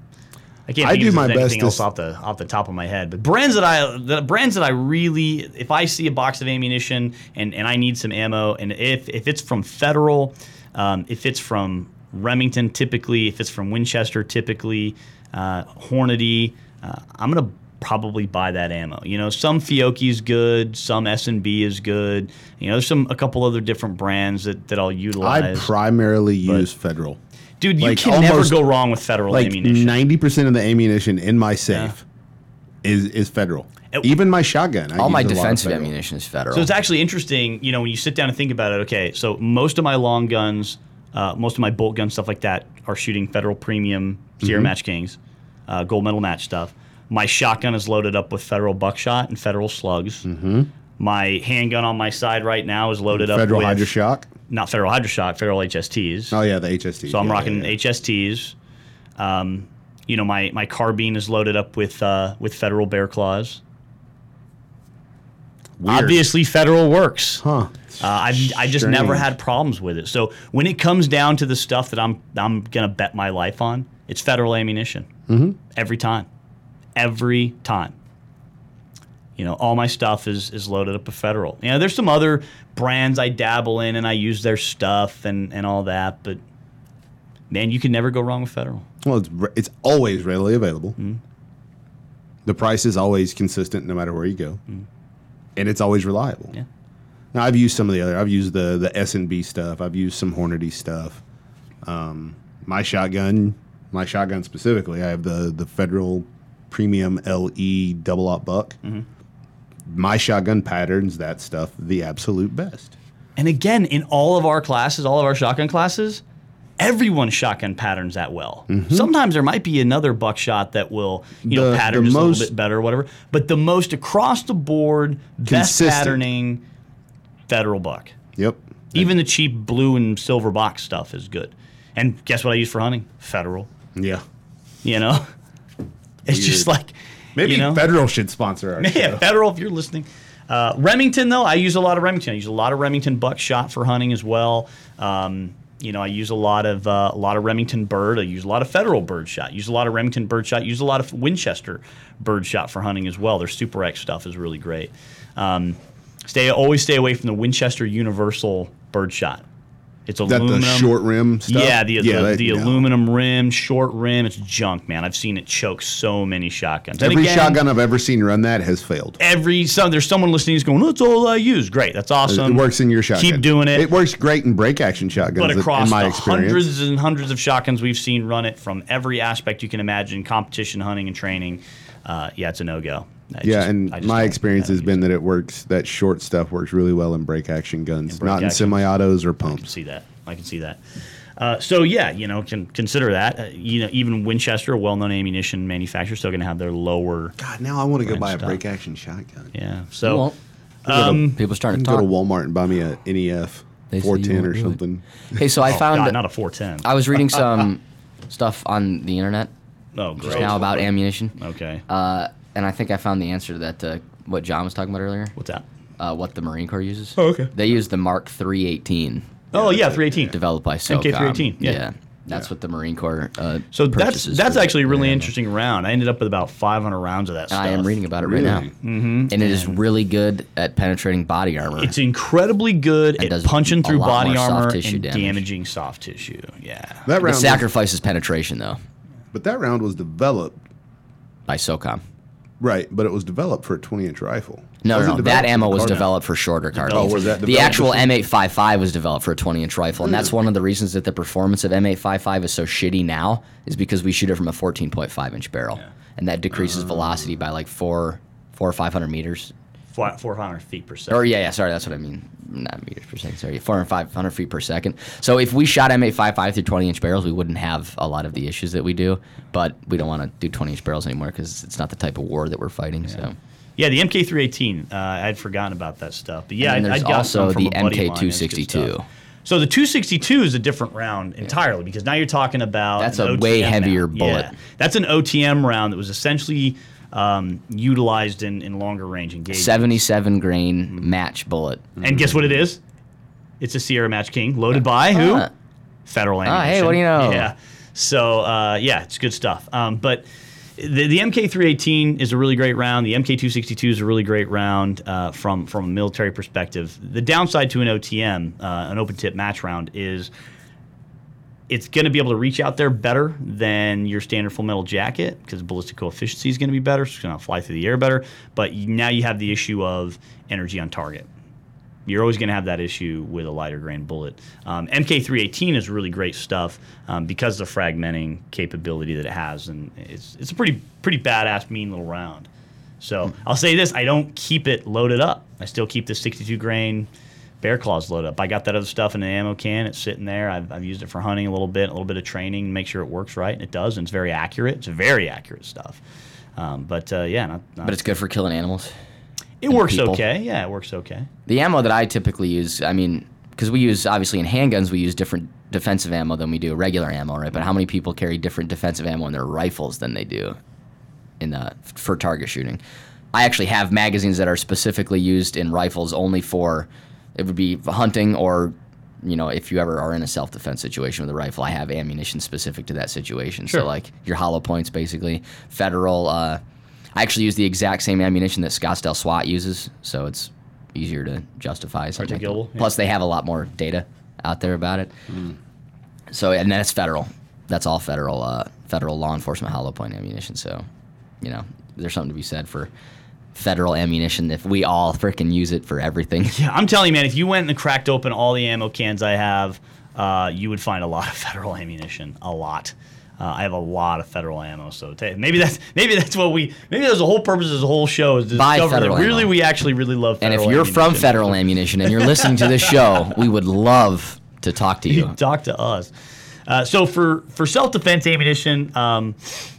[SPEAKER 1] I can't
[SPEAKER 2] I
[SPEAKER 1] think
[SPEAKER 2] do
[SPEAKER 1] of
[SPEAKER 2] my
[SPEAKER 1] anything
[SPEAKER 2] best to
[SPEAKER 1] else
[SPEAKER 2] s-
[SPEAKER 1] off the off the top of my head, but brands that I the brands that I really, if I see a box of ammunition and, and I need some ammo, and if if it's from Federal, um, if it's from Remington, typically, if it's from Winchester, typically, uh, Hornady, uh, I'm gonna probably buy that ammo. You know, some Fiocchi is good, some S and B is good. You know, there's some a couple other different brands that, that I'll
[SPEAKER 2] I
[SPEAKER 1] utilize.
[SPEAKER 2] primarily use Federal.
[SPEAKER 1] Dude, you
[SPEAKER 2] like,
[SPEAKER 1] can never
[SPEAKER 2] almost-
[SPEAKER 1] go wrong with Federal
[SPEAKER 2] Like
[SPEAKER 1] ammunition.
[SPEAKER 2] ninety percent of the ammunition in my safe is is Federal.
[SPEAKER 1] It-
[SPEAKER 2] Even my shotgun. I
[SPEAKER 3] All my
[SPEAKER 2] use a lot of
[SPEAKER 3] defensive
[SPEAKER 2] Federal.
[SPEAKER 3] ammunition is Federal.
[SPEAKER 1] So it's actually interesting, you know, when you sit down and think about it. Okay, so most of my long guns, uh, most of my bolt guns, stuff like that, are shooting Federal Premium Sierra Match Kings, uh, gold medal match stuff. My shotgun is loaded up with Federal buckshot and Federal slugs. Mm-hmm. My handgun on my side right now is loaded up
[SPEAKER 2] Federal
[SPEAKER 1] with
[SPEAKER 2] Hydra Shock.
[SPEAKER 1] not Federal Hydroshock, Federal H S Ts.
[SPEAKER 2] Oh yeah, the H S T.
[SPEAKER 1] So I'm
[SPEAKER 2] yeah,
[SPEAKER 1] rocking
[SPEAKER 2] yeah, yeah.
[SPEAKER 1] H S Ts. Um, you know, my, my carbine is loaded up with uh, with Federal Bear Claws.
[SPEAKER 2] Weird.
[SPEAKER 1] Obviously, Federal works.
[SPEAKER 2] Huh.
[SPEAKER 1] Uh, I've, I just never
[SPEAKER 2] Strange.
[SPEAKER 1] had problems with it. So when it comes down to the stuff that I'm I'm gonna bet my life on, it's Federal ammunition. Mm-hmm. Every time, every time. You know, all my stuff is is loaded up with Federal. You know, there's some other brands I dabble in and I use their stuff and, and all that, but man, you can never go wrong with Federal.
[SPEAKER 2] Well, it's re- it's always readily available.
[SPEAKER 1] Mm-hmm.
[SPEAKER 2] The price is always consistent no matter where you go,
[SPEAKER 1] Mm-hmm.
[SPEAKER 2] and it's always reliable.
[SPEAKER 1] Yeah.
[SPEAKER 2] Now I've used some of the other. I've used the the S and B stuff. I've used some Hornady stuff. Um, my shotgun, my shotgun specifically, I have the the Federal Premium L E double aught buck.
[SPEAKER 1] Mm-hmm.
[SPEAKER 2] My shotgun patterns that stuff the absolute best.
[SPEAKER 1] And again, in all of our classes, all of our shotgun classes, everyone's shotgun patterns that well. Sometimes there might be another buckshot that will, you know,
[SPEAKER 2] The-
[SPEAKER 1] pattern
[SPEAKER 2] the
[SPEAKER 1] just a
[SPEAKER 2] most-
[SPEAKER 1] little bit better or whatever. But the most across the board, best
[SPEAKER 2] Consistent.
[SPEAKER 1] patterning, Federal buck.
[SPEAKER 2] Yep.
[SPEAKER 1] Even the cheap blue and silver box stuff is good. And guess what I use for hunting? Federal.
[SPEAKER 2] Yeah.
[SPEAKER 1] You know? It's just
[SPEAKER 2] Weird.
[SPEAKER 1] like,
[SPEAKER 2] Maybe
[SPEAKER 1] you know?
[SPEAKER 2] Federal should sponsor our
[SPEAKER 1] Yeah,
[SPEAKER 2] show.
[SPEAKER 1] Federal, if you're listening. Uh, Remington, though, I use a lot of Remington. I use a lot of Remington buckshot for hunting as well. Um, you know, I use a lot of uh, a lot of Remington bird. I use a lot of Federal birdshot. Use a lot of Remington birdshot. Use a lot of Winchester birdshot for hunting as well. Their Super X stuff is really great. Um, stay always stay away from the Winchester Universal birdshot. It's
[SPEAKER 2] That
[SPEAKER 1] aluminum.
[SPEAKER 2] the short rim stuff.
[SPEAKER 1] Yeah, the the,
[SPEAKER 2] that-
[SPEAKER 1] the
[SPEAKER 2] no.
[SPEAKER 1] aluminum rim, short rim. It's junk, man. I've seen it choke so many shotguns. And
[SPEAKER 2] Every
[SPEAKER 1] again,
[SPEAKER 2] shotgun I've ever seen run that has failed.
[SPEAKER 1] Every some there's someone listening who's going, that's all I use. Great, that's awesome.
[SPEAKER 2] It works in your shotgun.
[SPEAKER 1] Keep doing it.
[SPEAKER 2] It works great in break action shotguns.
[SPEAKER 1] But across
[SPEAKER 2] in my
[SPEAKER 1] the
[SPEAKER 2] experience.
[SPEAKER 1] hundreds and hundreds of shotguns we've seen run it from every aspect you can imagine, competition, hunting, and training, uh, yeah, it's a no-go. I
[SPEAKER 2] Yeah,
[SPEAKER 1] just-
[SPEAKER 2] and
[SPEAKER 1] I just
[SPEAKER 2] my
[SPEAKER 1] don't-
[SPEAKER 2] experience
[SPEAKER 1] I
[SPEAKER 2] has
[SPEAKER 1] don't
[SPEAKER 2] been
[SPEAKER 1] use
[SPEAKER 2] that it works. That short stuff works really well in break action guns,
[SPEAKER 1] break
[SPEAKER 2] not in
[SPEAKER 1] actions.
[SPEAKER 2] semi-autos or
[SPEAKER 1] it. I can
[SPEAKER 2] pumps.
[SPEAKER 1] see that. I can see that. Uh, so yeah, you know, can consider that. Uh, you know, even Winchester, a well-known ammunition manufacturer, still going to have their lower.
[SPEAKER 2] God, now I want to go
[SPEAKER 1] Brand
[SPEAKER 2] buy a
[SPEAKER 1] stuff.
[SPEAKER 2] break action shotgun.
[SPEAKER 1] Yeah.
[SPEAKER 3] You
[SPEAKER 1] So
[SPEAKER 3] won't.
[SPEAKER 1] um,
[SPEAKER 3] People
[SPEAKER 2] I
[SPEAKER 3] starting
[SPEAKER 2] can
[SPEAKER 3] to
[SPEAKER 2] go to
[SPEAKER 3] talk.
[SPEAKER 2] Walmart and buy me a N E F
[SPEAKER 3] They say
[SPEAKER 2] four
[SPEAKER 3] you
[SPEAKER 2] ten
[SPEAKER 3] won't
[SPEAKER 2] or
[SPEAKER 3] do it.
[SPEAKER 2] something.
[SPEAKER 3] Hey, so I
[SPEAKER 1] oh,
[SPEAKER 3] found
[SPEAKER 1] God, not a four ten.
[SPEAKER 3] I was reading some stuff on the internet
[SPEAKER 1] Oh,
[SPEAKER 3] just
[SPEAKER 1] great.
[SPEAKER 3] now about ammunition,
[SPEAKER 1] Okay.
[SPEAKER 3] uh, and I think I found the answer to that. Uh, what John was talking about earlier.
[SPEAKER 1] What's that?
[SPEAKER 3] Uh, what the Marine Corps uses.
[SPEAKER 1] Oh, okay.
[SPEAKER 3] They use the Mark three eighteen,
[SPEAKER 1] Oh yeah, three eighteen.
[SPEAKER 3] developed by SOCOM.
[SPEAKER 1] M K three eighteen, yeah.
[SPEAKER 3] That's what the Marine Corps. Uh,
[SPEAKER 1] So that's
[SPEAKER 3] purchases
[SPEAKER 1] that's
[SPEAKER 3] for
[SPEAKER 1] actually a
[SPEAKER 3] the
[SPEAKER 1] really
[SPEAKER 3] ammo.
[SPEAKER 1] interesting round. I ended up with about five hundred rounds of that stuff.
[SPEAKER 3] I am reading about it right
[SPEAKER 2] Really?
[SPEAKER 3] now, mm-hmm. and it is really good at penetrating body armor.
[SPEAKER 1] It's incredibly good at
[SPEAKER 3] does
[SPEAKER 1] punching
[SPEAKER 3] a
[SPEAKER 1] through
[SPEAKER 3] lot
[SPEAKER 1] body
[SPEAKER 3] more soft
[SPEAKER 1] armor
[SPEAKER 3] tissue
[SPEAKER 1] and
[SPEAKER 3] damage.
[SPEAKER 1] damaging soft tissue. Yeah.
[SPEAKER 2] That
[SPEAKER 3] the
[SPEAKER 2] round, was,
[SPEAKER 3] sacrifice is penetration though
[SPEAKER 2] but that round was developed
[SPEAKER 3] by SOCOM.
[SPEAKER 2] right, but it was developed for a twenty inch rifle.
[SPEAKER 3] No,
[SPEAKER 2] Wasn't
[SPEAKER 3] no, no.
[SPEAKER 2] developed
[SPEAKER 3] That
[SPEAKER 2] for
[SPEAKER 3] ammo
[SPEAKER 2] the
[SPEAKER 3] was
[SPEAKER 2] carbine.
[SPEAKER 3] developed for shorter carbines.
[SPEAKER 2] Oh, was that
[SPEAKER 3] the
[SPEAKER 2] developed
[SPEAKER 3] actual
[SPEAKER 2] for-
[SPEAKER 3] M eight fifty-five was developed for a twenty inch rifle, and that's one of the reasons that the performance of M eight fifty-five is so shitty now, is because we shoot it from a fourteen point five inch barrel, and that decreases velocity by like four, four or five hundred meters.
[SPEAKER 1] Four, four hundred feet per second.
[SPEAKER 3] Or yeah, yeah, sorry, that's what I mean. Not meters per second. Sorry, four or five hundred feet per second. So if we shot M eight fifty-five through twenty inch barrels, we wouldn't have a lot of the issues that we do. But we don't want to do twenty inch barrels anymore because it's not the type of war that we're fighting. So.
[SPEAKER 1] Yeah, the M K three eighteen. Uh, I'd forgotten about that stuff. But yeah,
[SPEAKER 3] And then
[SPEAKER 1] I,
[SPEAKER 3] there's
[SPEAKER 1] I got
[SPEAKER 3] also
[SPEAKER 1] some from
[SPEAKER 3] the
[SPEAKER 1] a buddy of
[SPEAKER 3] M K
[SPEAKER 1] mine.
[SPEAKER 3] two
[SPEAKER 1] That's good
[SPEAKER 3] sixty-two.
[SPEAKER 1] stuff. So the two sixty-two is a different round entirely because now you're talking about
[SPEAKER 3] That's
[SPEAKER 1] an
[SPEAKER 3] a way
[SPEAKER 1] O T M
[SPEAKER 3] heavier
[SPEAKER 1] now.
[SPEAKER 3] bullet.
[SPEAKER 1] Yeah. That's an O T M round that was essentially um, utilized in, in longer range engagements.
[SPEAKER 3] seventy-seven grain match bullet.
[SPEAKER 1] And guess what it is? It's a Sierra Match King loaded by who?
[SPEAKER 3] Ah.
[SPEAKER 1] Federal
[SPEAKER 3] hey,
[SPEAKER 1] ammunition.
[SPEAKER 3] what do you know?
[SPEAKER 1] Yeah. So uh, yeah, it's good stuff. Um, but the, the M K three eighteen is a really great round. The M K two sixty-two is a really great round uh, from from a military perspective. The downside to an O T M, uh, an open tip match round, is it's going to be able to reach out there better than your standard full metal jacket because ballistic coefficient is going to be better. So it's going to fly through the air better. But you- now you have the issue of energy on target. You're always going to have that issue with a lighter grain bullet. Um, M K three eighteen is really great stuff um, because of the fragmenting capability that it has, and it's it's a pretty pretty badass mean little round. So I'll say this: I don't keep it loaded up. I still keep the sixty-two grain Bear Claws loaded up. I got that other stuff in an ammo can. It's sitting there. I've, I've used it for hunting a little bit, a little bit of training, make sure it works right, and it does. And it's very accurate. It's very accurate stuff. Um, but uh, yeah, not, not
[SPEAKER 3] But it's good for killing animals.
[SPEAKER 1] it works
[SPEAKER 3] people.
[SPEAKER 1] okay. Yeah, it works okay.
[SPEAKER 3] The ammo that I typically use, I mean, because we use, obviously in handguns, we use different defensive ammo than we do regular ammo, right? But how many people carry different defensive ammo in their rifles than they do in the, for target shooting? I actually have magazines that are specifically used in rifles only for, it would be hunting or, you know, if you ever are in a self-defense situation with a rifle, I have ammunition specific to that situation.
[SPEAKER 1] Sure.
[SPEAKER 3] So, like, your hollow points, basically. Federal, uh, I actually use the exact same ammunition that Scottsdale SWAT uses, so it's easier to justify something.
[SPEAKER 1] Articulable, yeah.
[SPEAKER 3] Plus, they have a lot more data out there about it. Mm. So, and that's federal. That's all federal, uh, federal law enforcement hollow point ammunition. So, you know, there's something to be said for federal ammunition if we all frickin' use it for everything.
[SPEAKER 1] Yeah, I'm telling you, man, if you went and cracked open all the ammo cans I have, uh, you would find a lot of federal ammunition. A lot. Uh, I have a lot of federal ammo, so t- maybe that's maybe that's what we maybe that's the whole purpose of this whole show is to
[SPEAKER 3] Buy
[SPEAKER 1] discover that
[SPEAKER 3] federal
[SPEAKER 1] really
[SPEAKER 3] ammo.
[SPEAKER 1] we actually really love
[SPEAKER 3] And
[SPEAKER 1] federal
[SPEAKER 3] if you're
[SPEAKER 1] ammunition.
[SPEAKER 3] from federal ammunition and you're listening to this show, we would love to talk to you.
[SPEAKER 1] Talk to us. Uh, so for for self-defense ammunition, um,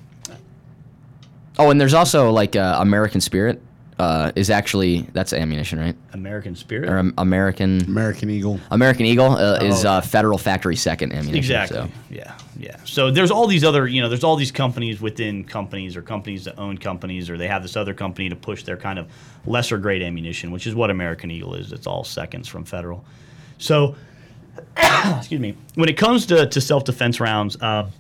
[SPEAKER 3] Oh, and there's also like uh, American Spirit uh, is actually, that's ammunition, right?
[SPEAKER 1] American Spirit.
[SPEAKER 3] Or um, American
[SPEAKER 2] American Eagle.
[SPEAKER 3] American Eagle uh, is
[SPEAKER 1] Oh.
[SPEAKER 3] uh, federal factory second ammunition.
[SPEAKER 1] Exactly.
[SPEAKER 3] So.
[SPEAKER 1] Yeah, yeah. So there's all these other, you know, there's all these companies within companies or companies that own companies or they have this other company to push their kind of lesser grade ammunition, which is what American Eagle is. It's all seconds from federal. So, excuse me. When it comes to, to self-defense rounds, uh,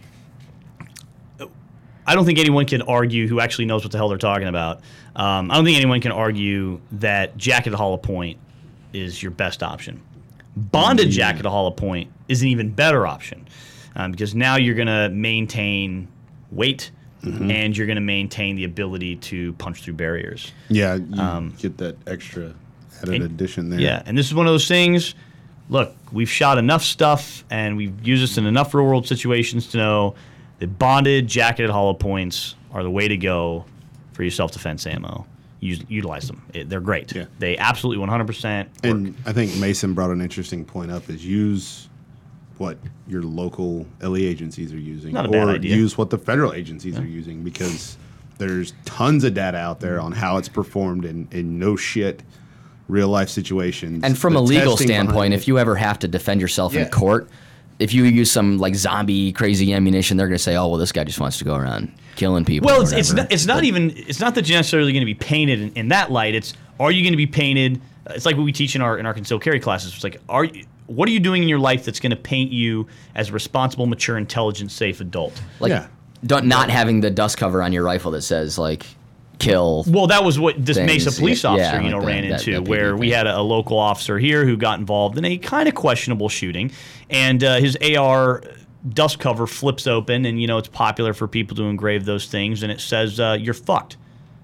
[SPEAKER 1] I don't think anyone can argue who actually knows what the hell they're talking about. Um, I don't think anyone can argue that jacketed hollow point is your best option. Bonded jacketed hollow point is an even better option um, because now you're going to maintain weight mm-hmm. and you're going to maintain the ability to punch through barriers.
[SPEAKER 2] Yeah, you get that extra added
[SPEAKER 1] and-
[SPEAKER 2] addition there.
[SPEAKER 1] Yeah, and this is one of those things. Look, we've shot enough stuff and we've used this in enough real world situations to know that bonded jacketed hollow points are the way to go for your self-defense ammo. Use, utilize them. It, they're great.
[SPEAKER 2] Yeah.
[SPEAKER 1] They absolutely one hundred percent work.
[SPEAKER 2] And I think Mason brought an interesting point up: is use what your local L E agencies are using,
[SPEAKER 1] Not a
[SPEAKER 2] or
[SPEAKER 1] bad idea.
[SPEAKER 2] use what the federal agencies are using, because there's tons of data out there on how it's performed in, in no shit real life situations.
[SPEAKER 3] And from
[SPEAKER 2] The
[SPEAKER 3] a legal
[SPEAKER 2] testing behind
[SPEAKER 3] standpoint,
[SPEAKER 2] it.
[SPEAKER 3] if you ever have to defend yourself
[SPEAKER 2] Yeah.
[SPEAKER 3] in court, if you use some like zombie crazy ammunition, they're going to say, "Oh, well, this guy just wants to go around killing people."
[SPEAKER 1] Well,
[SPEAKER 3] or
[SPEAKER 1] it's, it's
[SPEAKER 3] whatever."
[SPEAKER 1] not. It's not
[SPEAKER 3] But-
[SPEAKER 1] even. It's not that you're necessarily going to be painted in, in that light. It's are you going to be painted? uh, It's like what we teach in our in our concealed carry classes. It's like are you, what are you doing in your life that's going to paint you as a responsible, mature, intelligent, safe adult?
[SPEAKER 3] like
[SPEAKER 2] Yeah.
[SPEAKER 3] don't, not having the dust cover on your rifle that says like kill.
[SPEAKER 1] Well, that was what this
[SPEAKER 3] Things,
[SPEAKER 1] Mesa police
[SPEAKER 3] yeah,
[SPEAKER 1] officer,
[SPEAKER 3] yeah,
[SPEAKER 1] you know,
[SPEAKER 3] like
[SPEAKER 1] ran
[SPEAKER 3] that- that-
[SPEAKER 1] into,
[SPEAKER 3] that
[SPEAKER 1] where
[SPEAKER 3] P D
[SPEAKER 1] we
[SPEAKER 3] thing.
[SPEAKER 1] had a, a local officer here who got involved in a kind of questionable shooting, and uh, his A R dust cover flips open, and you know it's popular for people to engrave those things, and it says uh, "You're fucked."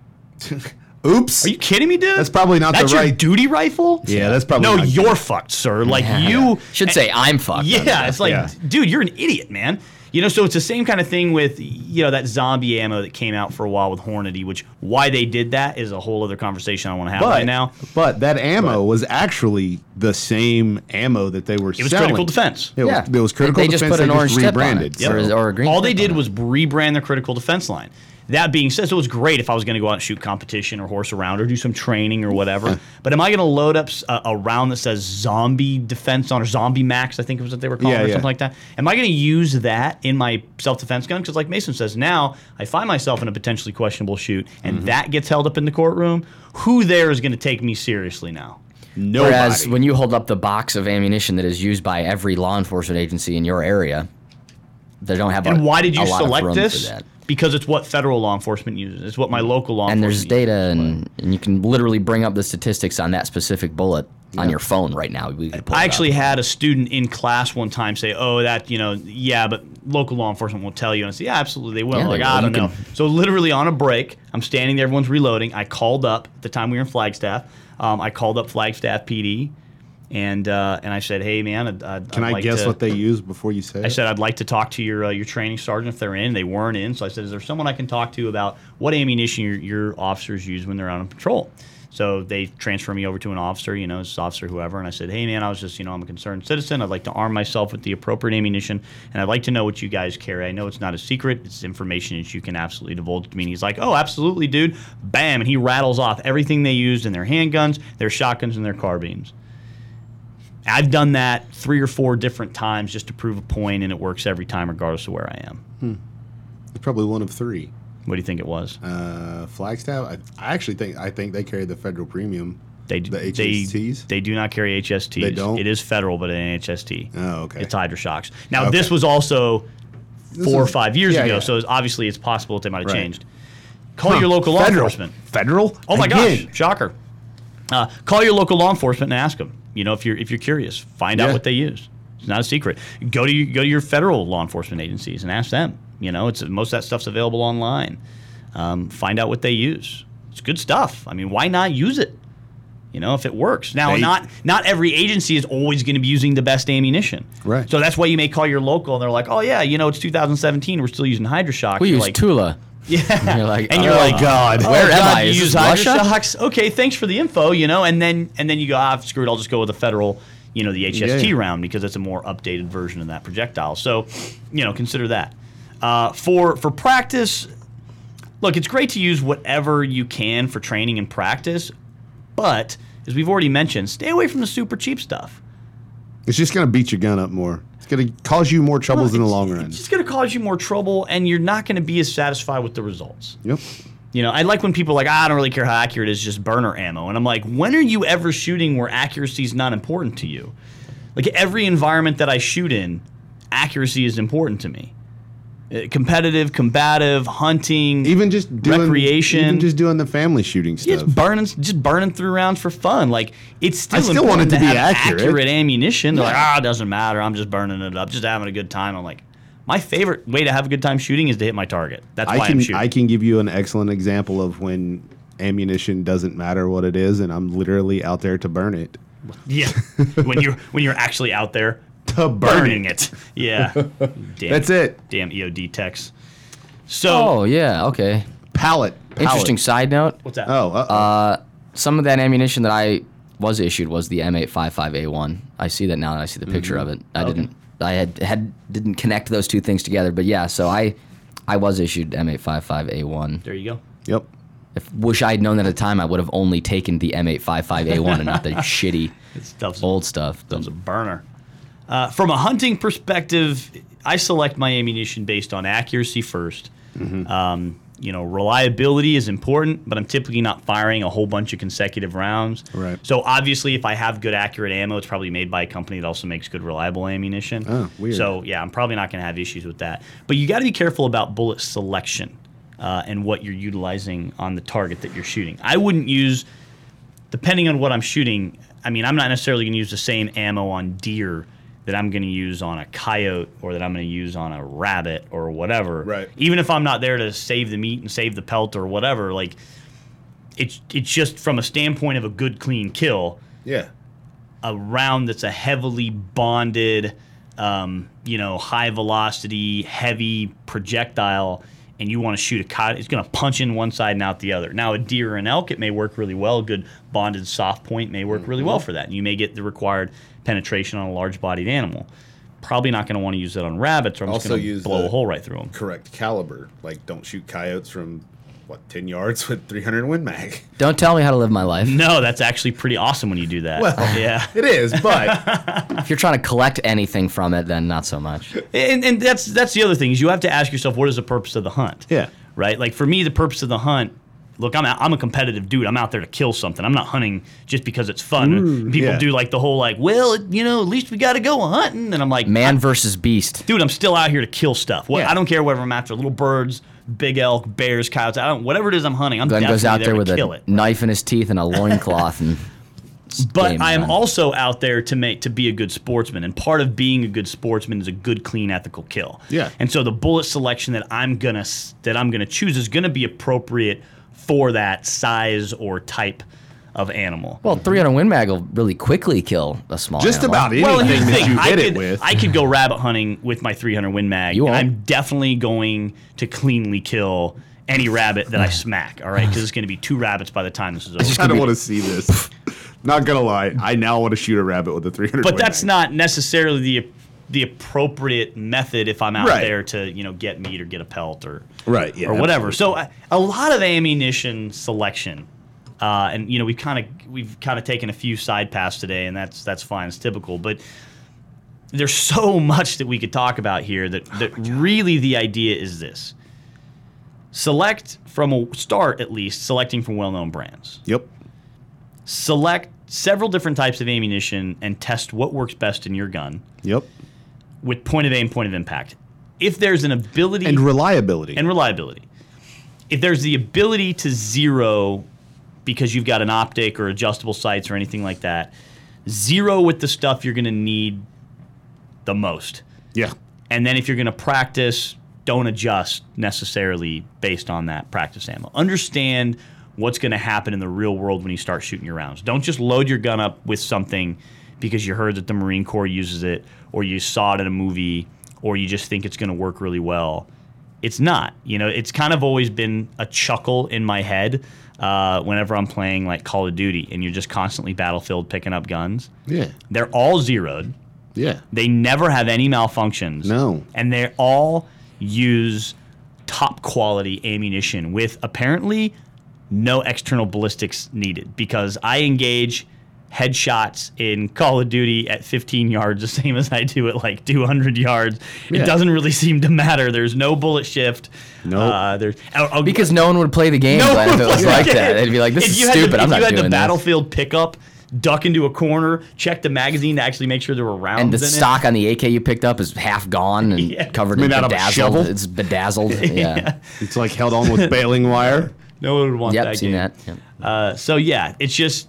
[SPEAKER 2] Oops.
[SPEAKER 1] Are you kidding me, dude?
[SPEAKER 2] That's probably not the
[SPEAKER 1] That's your
[SPEAKER 2] right-
[SPEAKER 1] duty rifle.
[SPEAKER 2] Yeah, that's probably
[SPEAKER 1] no.
[SPEAKER 2] not
[SPEAKER 1] You're
[SPEAKER 2] good.
[SPEAKER 1] fucked, sir. Like you
[SPEAKER 3] should say I'm fucked.
[SPEAKER 1] Yeah, it's like,
[SPEAKER 2] Yeah.
[SPEAKER 1] dude, you're an idiot, man. You know, so it's the same kind of thing with, you know, that zombie ammo that came out for a while with Hornady, which why they did that is a whole other conversation I want to have
[SPEAKER 2] But,
[SPEAKER 1] right now.
[SPEAKER 2] but that ammo was actually the same ammo that they were
[SPEAKER 1] It was
[SPEAKER 2] selling.
[SPEAKER 1] critical defense.
[SPEAKER 2] It was,
[SPEAKER 3] Yeah.
[SPEAKER 2] it was critical
[SPEAKER 3] They just
[SPEAKER 2] defense.
[SPEAKER 3] put an
[SPEAKER 2] they
[SPEAKER 3] orange
[SPEAKER 2] just
[SPEAKER 3] tip on
[SPEAKER 2] rebranded.
[SPEAKER 3] it, or-
[SPEAKER 2] so-
[SPEAKER 3] or a green
[SPEAKER 1] All they
[SPEAKER 3] tip
[SPEAKER 1] did
[SPEAKER 3] on it.
[SPEAKER 1] was rebrand their critical defense line. That being said, so it was great if I was going to go out and shoot competition or horse around or do some training or whatever. But am I going to load up s- a, a round that says zombie defense on or zombie max, I think it was what they were calling
[SPEAKER 2] Yeah,
[SPEAKER 1] it or
[SPEAKER 2] yeah.
[SPEAKER 1] something like that? Am I going to use that in my self-defense gun? Because like Mason says, now I find myself in a potentially questionable shoot and
[SPEAKER 2] Mm-hmm.
[SPEAKER 1] that gets held up in the courtroom. Who there is going to take me seriously now?
[SPEAKER 2] Nobody.
[SPEAKER 3] Whereas when you hold up the box of ammunition that is used by every law enforcement agency in your area, they don't have.
[SPEAKER 1] And
[SPEAKER 3] a,
[SPEAKER 1] why did you
[SPEAKER 3] a lot of
[SPEAKER 1] select
[SPEAKER 3] room
[SPEAKER 1] this?
[SPEAKER 3] For that.
[SPEAKER 1] Because it's what federal law enforcement uses. It's what my local law
[SPEAKER 3] And there's
[SPEAKER 1] enforcement
[SPEAKER 3] data,
[SPEAKER 1] uses.
[SPEAKER 3] and, and you can literally bring up the statistics on that specific bullet on your phone right now. We could pull
[SPEAKER 1] I
[SPEAKER 3] it
[SPEAKER 1] actually
[SPEAKER 3] up.
[SPEAKER 1] had a student in class one time say, "Oh, that you know, yeah, but local law enforcement won't tell you." And I said, "Yeah, absolutely, they will."
[SPEAKER 3] Yeah,
[SPEAKER 1] I'm like,
[SPEAKER 3] they will.
[SPEAKER 1] I don't
[SPEAKER 3] You
[SPEAKER 1] know.
[SPEAKER 3] can-
[SPEAKER 1] So literally on a break, I'm standing there, everyone's reloading. I called up at the time we were in Flagstaff. Um, I called up Flagstaff P D, and uh, and I said, "Hey, man, I'd, I'd,
[SPEAKER 2] Can
[SPEAKER 1] I'd
[SPEAKER 2] I
[SPEAKER 1] like
[SPEAKER 2] guess
[SPEAKER 1] to,
[SPEAKER 2] what they used before you say
[SPEAKER 1] I
[SPEAKER 2] it?
[SPEAKER 1] said, I'd like to talk to your uh, your training sergeant if they're in. They weren't in. So I said, is there someone I can talk to about what ammunition your, your officers use when they're out on patrol? So they transfer me over to an officer, you know, it's officer whoever. And I said, hey, man, I was just, you know, I'm a concerned citizen. I'd like to arm myself with the appropriate ammunition. And I'd like to know what you guys carry. I know it's not a secret. It's information that you can absolutely divulge to me. And he's like, oh, absolutely, dude. Bam. And he rattles off everything they used in their handguns, their shotguns, and their carbines. I've done that three or four different times just to prove a point, and it works every time regardless of where I am.
[SPEAKER 2] Hmm. It's probably one of three.
[SPEAKER 1] What do you think it was?
[SPEAKER 2] Uh, Flagstaff. I, I actually think I think they carry the federal premium.
[SPEAKER 1] They do,
[SPEAKER 2] the H S Ts.
[SPEAKER 1] They, they do not carry H S Ts.
[SPEAKER 2] They don't?
[SPEAKER 1] It is federal, but an H S T.
[SPEAKER 2] Oh, okay.
[SPEAKER 1] It's Hydroshocks. Now,
[SPEAKER 2] Okay.
[SPEAKER 1] this was also
[SPEAKER 2] This
[SPEAKER 1] four or
[SPEAKER 2] is-
[SPEAKER 1] five years
[SPEAKER 2] yeah,
[SPEAKER 1] ago,
[SPEAKER 2] yeah.
[SPEAKER 1] so it's, obviously it's possible that they might have
[SPEAKER 2] Right.
[SPEAKER 1] changed. Call
[SPEAKER 2] Huh.
[SPEAKER 1] your local law
[SPEAKER 2] Federal.
[SPEAKER 1] enforcement.
[SPEAKER 2] Federal?
[SPEAKER 1] Oh my
[SPEAKER 2] Again.
[SPEAKER 1] gosh, shocker! Uh, call your local law enforcement and ask them. You know, if you're if you're curious, find out
[SPEAKER 2] Yeah.
[SPEAKER 1] what they use. It's not a secret. Go to your, go to your federal law enforcement agencies and ask them. You know, it's most of that stuff's available online. Um, find out what they use. It's good stuff. I mean, why not use it? You know, if it works. Now,
[SPEAKER 2] They-
[SPEAKER 1] not not every agency is always going to be using the best ammunition.
[SPEAKER 2] Right.
[SPEAKER 1] So that's why you may call your local and they're like, oh yeah, you know, it's two thousand seventeen. We're still using Hydroshocks.
[SPEAKER 3] We
[SPEAKER 1] You're
[SPEAKER 3] use
[SPEAKER 1] like,
[SPEAKER 3] Tula.
[SPEAKER 1] yeah.
[SPEAKER 3] You're like,
[SPEAKER 1] and you're
[SPEAKER 3] oh,
[SPEAKER 1] like,
[SPEAKER 2] God.
[SPEAKER 1] oh,
[SPEAKER 3] Where am
[SPEAKER 1] God,
[SPEAKER 3] I?
[SPEAKER 1] You
[SPEAKER 3] Is
[SPEAKER 1] use
[SPEAKER 3] this Russia?
[SPEAKER 1] Hydroshocks? Okay, thanks for the info. You know, and then and then you go, ah, screw it. I'll just go with the federal, you know, the H S T
[SPEAKER 2] Yeah.
[SPEAKER 1] round because it's a more updated version of that projectile. So, you know, consider that. Uh, for for practice, look, it's great to use whatever you can for training and practice, but as we've already mentioned, stay away from the super cheap stuff.
[SPEAKER 2] It's just going to beat your gun up more. It's going to cause you more troubles in the
[SPEAKER 1] It's-
[SPEAKER 2] long run.
[SPEAKER 1] It's just going to cause you more trouble, and you're not going to be as satisfied with the results.
[SPEAKER 2] Yep.
[SPEAKER 1] You know, I like when people are like, ah, I don't really care how accurate it is, just burner ammo. And I'm like, when are you ever shooting where accuracy is not important to you? Like every environment that I shoot in, accuracy is important to me. Uh, competitive, combative, hunting,
[SPEAKER 2] Even just doing
[SPEAKER 1] recreation.
[SPEAKER 2] Even just doing the family shooting
[SPEAKER 1] Yeah,
[SPEAKER 2] stuff.
[SPEAKER 1] it's burning, just burning through rounds for fun. Like it's still,
[SPEAKER 2] I still want
[SPEAKER 1] important
[SPEAKER 2] it to be
[SPEAKER 1] have
[SPEAKER 2] accurate.
[SPEAKER 1] ammunition. They're like,
[SPEAKER 2] Yeah.
[SPEAKER 1] ah, it doesn't matter. I'm just burning it up, just having a good time. I'm like, my favorite way to have a good time shooting is to hit my target. That's why
[SPEAKER 2] I
[SPEAKER 1] I'm
[SPEAKER 2] can
[SPEAKER 1] shooting.
[SPEAKER 2] I can give you an excellent example of when ammunition doesn't matter what it is, and I'm literally out there to burn it.
[SPEAKER 1] Yeah, when you're when you're actually out there
[SPEAKER 2] To burn
[SPEAKER 1] burning it. Yeah, damn,
[SPEAKER 2] That's it.
[SPEAKER 1] Damn E O D techs. So
[SPEAKER 3] Oh yeah, okay.
[SPEAKER 2] Pallet. Pallet.
[SPEAKER 3] Interesting side note.
[SPEAKER 1] what's that?
[SPEAKER 2] Oh, uh-oh.
[SPEAKER 3] Uh, some of that ammunition that I was issued was the M eight fifty-five A one. I see that now that I see the picture of it. I
[SPEAKER 1] Okay.
[SPEAKER 3] didn't. I had had didn't connect those two things together, but yeah. So I, I was issued M eight fifty-five A one.
[SPEAKER 1] There you go.
[SPEAKER 2] Yep.
[SPEAKER 3] If wish I had known that at the time, I would have only taken the M eight fifty-five A one and not the shitty
[SPEAKER 1] It's stuff's
[SPEAKER 3] old stuff.
[SPEAKER 1] stuff's a burner. Uh, from a hunting perspective, I select my ammunition based on accuracy first.
[SPEAKER 2] Mm-hmm.
[SPEAKER 1] Um, you know, reliability is important, but I'm typically not firing a whole bunch of consecutive rounds.
[SPEAKER 2] Right.
[SPEAKER 1] So obviously, if I have good accurate ammo, it's probably made by a company that also makes good reliable ammunition.
[SPEAKER 2] Oh, weird.
[SPEAKER 1] So yeah, I'm probably not going to have issues with that. But you got to be careful about bullet selection uh, and what you're utilizing on the target that you're shooting. I wouldn't use, depending on what I'm shooting. I mean, I'm not necessarily going to use the same ammo on deer that I'm going to use on a coyote or that I'm going to use on a rabbit or whatever.
[SPEAKER 2] Right.
[SPEAKER 1] Even if I'm not there to save the meat and save the pelt or whatever, like it's it's just from a standpoint of a good clean kill,
[SPEAKER 2] Yeah.
[SPEAKER 1] a round that's a heavily bonded, um, you know, high velocity, heavy projectile, and you want to shoot a coyote, it's going to punch in one side and out the other. Now, a deer or an elk, it may work really well. A good bonded soft point may work really well for that. And you may get the required penetration on a large-bodied animal. Probably not going to want to use it on rabbits, or I'm just
[SPEAKER 2] Also
[SPEAKER 1] going to
[SPEAKER 2] use
[SPEAKER 1] blow
[SPEAKER 2] the-
[SPEAKER 1] a hole right through them.
[SPEAKER 2] Correct caliber. Like, don't shoot coyotes from, what, ten yards with three hundred Win Mag.
[SPEAKER 3] Don't tell me how to live my life.
[SPEAKER 1] No, that's actually pretty awesome when you do that.
[SPEAKER 2] Well,
[SPEAKER 1] yeah.
[SPEAKER 2] It is, but
[SPEAKER 3] If you're trying to collect anything from it, then not so much.
[SPEAKER 1] And, and that's that's the other thing is you have to ask yourself, what is the purpose of the hunt?
[SPEAKER 2] Yeah.
[SPEAKER 1] Right? Like for me, the purpose of the hunt, look, I'm out, I'm a competitive dude. I'm out there to kill something. I'm not hunting just because it's fun.
[SPEAKER 2] Ooh,
[SPEAKER 1] People
[SPEAKER 2] yeah.
[SPEAKER 1] do like the whole like, well, you know, at least we got to go hunting. And I'm like,
[SPEAKER 3] Man
[SPEAKER 1] I'm-
[SPEAKER 3] versus beast.
[SPEAKER 1] dude, I'm still out here to kill stuff. What,
[SPEAKER 2] Yeah.
[SPEAKER 1] I don't care whether I'm after little birds, big elk, bears, coyotes. I don't. Whatever it is I'm hunting, I'm
[SPEAKER 3] Glenn
[SPEAKER 1] definitely
[SPEAKER 3] goes out
[SPEAKER 1] there,
[SPEAKER 3] there
[SPEAKER 1] to
[SPEAKER 3] with
[SPEAKER 1] kill
[SPEAKER 3] a
[SPEAKER 1] it.
[SPEAKER 3] knife in his teeth and a loincloth and
[SPEAKER 1] But
[SPEAKER 3] game
[SPEAKER 1] I am
[SPEAKER 3] on.
[SPEAKER 1] also out there to make to be a good sportsman, and part of being a good sportsman is a good, clean, ethical kill.
[SPEAKER 2] Yeah.
[SPEAKER 1] And so the bullet selection that I'm gonna s- that I'm gonna choose is gonna be appropriate for that size or type of animal.
[SPEAKER 3] well, three hundred Win Mag will really quickly kill a small
[SPEAKER 2] just
[SPEAKER 3] animal.
[SPEAKER 2] about anything
[SPEAKER 1] Well, and here's the
[SPEAKER 2] that
[SPEAKER 1] thing,
[SPEAKER 2] you
[SPEAKER 1] I
[SPEAKER 2] hit
[SPEAKER 1] could,
[SPEAKER 2] it with.
[SPEAKER 1] I could go rabbit hunting with my three hundred Win Mag.
[SPEAKER 3] You
[SPEAKER 1] and
[SPEAKER 3] won't.
[SPEAKER 1] I'm definitely going to cleanly kill any rabbit that I smack. All right, because it's going to be two rabbits by the time this is over.
[SPEAKER 2] I don't want to see this. Not gonna lie, I now want to shoot a rabbit with a three hundred.
[SPEAKER 1] But that's not necessarily the the appropriate method if I'm out
[SPEAKER 2] Right.
[SPEAKER 1] there to you know get meat or get a pelt or
[SPEAKER 2] Right, yeah,
[SPEAKER 1] or whatever.
[SPEAKER 2] absolutely.
[SPEAKER 1] So uh, a lot of ammunition selection Uh, and you know we've kind of we've kind of taken a few side paths today, and that's that's fine. It's typical, but there's so much that we could talk about here that, that oh really the idea is this. Select from a start, at least, selecting from well-known brands.
[SPEAKER 2] Yep.
[SPEAKER 1] Select several different types of ammunition and test what works best in your gun.
[SPEAKER 2] Yep.
[SPEAKER 1] With point of aim, point of impact. If there's an ability...
[SPEAKER 2] And reliability.
[SPEAKER 1] And reliability. If there's the ability to zero because you've got an optic or adjustable sights or anything like that, zero with the stuff you're going to need the most.
[SPEAKER 2] Yeah.
[SPEAKER 1] And then if you're going to practice, don't adjust necessarily based on that practice ammo. Understand what's going to happen in the real world when you start shooting your rounds. Don't just load your gun up with something because you heard that the Marine Corps uses it or you saw it in a movie or you just think it's going to work really well. It's not. You know, it's kind of always been a chuckle in my head uh, whenever I'm playing like Call of Duty and you're just constantly battlefield picking up guns.
[SPEAKER 2] Yeah.
[SPEAKER 1] They're all zeroed.
[SPEAKER 2] Yeah.
[SPEAKER 1] They never have any malfunctions.
[SPEAKER 2] No.
[SPEAKER 1] And they all use top quality ammunition with apparently no external ballistics needed because I engage headshots in Call of Duty at fifteen yards the same as I do at like two hundred yards.
[SPEAKER 2] Yeah.
[SPEAKER 1] It doesn't really seem to matter. There's no bullet shift.
[SPEAKER 2] Nope.
[SPEAKER 1] Uh, there's, I'll, I'll,
[SPEAKER 3] Because no one would play the game
[SPEAKER 1] no
[SPEAKER 3] if it was
[SPEAKER 1] one
[SPEAKER 3] like
[SPEAKER 1] would.
[SPEAKER 3] that. They'd be like, this
[SPEAKER 1] If
[SPEAKER 3] is
[SPEAKER 1] you had
[SPEAKER 3] stupid.
[SPEAKER 1] the,
[SPEAKER 3] I'm
[SPEAKER 1] if
[SPEAKER 3] not
[SPEAKER 1] you had
[SPEAKER 3] doing
[SPEAKER 1] the
[SPEAKER 3] this.
[SPEAKER 1] battlefield pickup, duck into a corner, check the magazine to actually make sure there were rounds
[SPEAKER 3] And the
[SPEAKER 1] in
[SPEAKER 3] stock on the A K you picked up is half gone and
[SPEAKER 1] Yeah.
[SPEAKER 3] covered
[SPEAKER 2] Made
[SPEAKER 3] in
[SPEAKER 2] out of a
[SPEAKER 3] bedazzled.
[SPEAKER 2] shovel?
[SPEAKER 3] It's bedazzled. Yeah.
[SPEAKER 1] Yeah.
[SPEAKER 2] It's like held on with baling wire.
[SPEAKER 1] it. No one would want
[SPEAKER 3] Yep,
[SPEAKER 1] that
[SPEAKER 3] seen
[SPEAKER 1] game.
[SPEAKER 3] that. Yep.
[SPEAKER 1] Uh, so yeah, it's just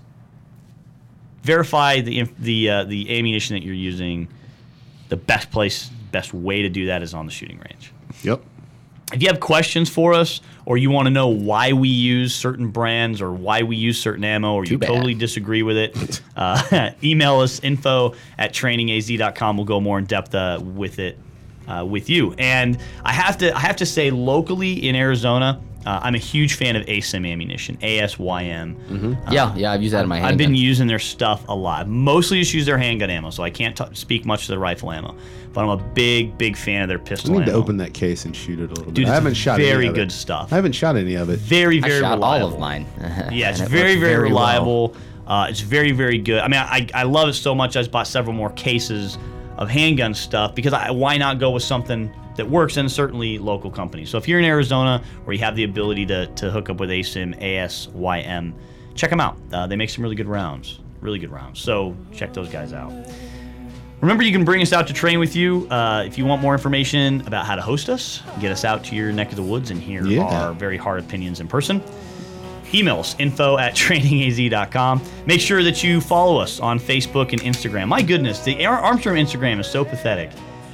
[SPEAKER 1] verify the inf- the uh, the ammunition that you're using. The best place, best way to do that is on the shooting range.
[SPEAKER 2] Yep.
[SPEAKER 1] If you have questions for us, or you want to know why we use certain brands, or why we use certain ammo, or
[SPEAKER 3] Too
[SPEAKER 1] you
[SPEAKER 3] bad.
[SPEAKER 1] totally disagree with it, uh, email us info at training a z dot com. We'll go more in depth uh, with it uh, with you. And I have to I have to say, locally in Arizona, uh, I'm a huge fan of A S Y M ammunition, A S Y M.
[SPEAKER 3] Mm-hmm. Yeah, yeah, I've used that in my handgun.
[SPEAKER 1] I've been using their stuff a lot. Mostly just use their handgun ammo, so I can't t- speak much to the rifle ammo. But I'm a big, big fan of their
[SPEAKER 2] I
[SPEAKER 1] pistol
[SPEAKER 2] need
[SPEAKER 1] ammo.
[SPEAKER 2] to open that case and shoot it a little bit.
[SPEAKER 1] Dude,
[SPEAKER 2] I
[SPEAKER 1] it's
[SPEAKER 2] haven't shot
[SPEAKER 1] very
[SPEAKER 2] any of
[SPEAKER 1] good
[SPEAKER 2] it.
[SPEAKER 1] stuff.
[SPEAKER 2] I haven't shot any of it.
[SPEAKER 1] Very,
[SPEAKER 3] I
[SPEAKER 1] very
[SPEAKER 3] shot
[SPEAKER 1] reliable.
[SPEAKER 3] all of mine.
[SPEAKER 1] Yeah, it's
[SPEAKER 3] And it
[SPEAKER 1] very,
[SPEAKER 3] worked
[SPEAKER 1] very
[SPEAKER 3] well.
[SPEAKER 1] reliable. Uh, it's very, very good. I mean, I, I love it so much. I just bought several more cases of handgun stuff because I, why not go with something that works, and certainly local companies. So if you're in Arizona where you have the ability to, to hook up with A S Y M, A S Y M, check them out. Uh, they make some really good rounds, really good rounds. So check those guys out. Remember, you can bring us out to train with you. Uh, if you want more information about how to host us, get us out to your neck of the woods and hear
[SPEAKER 2] Yeah.
[SPEAKER 1] our very hard opinions in person. Email us, info at training a z dot com. Make sure that you follow us on Facebook and Instagram. My goodness, the Ar- Armstrong Instagram is so pathetic.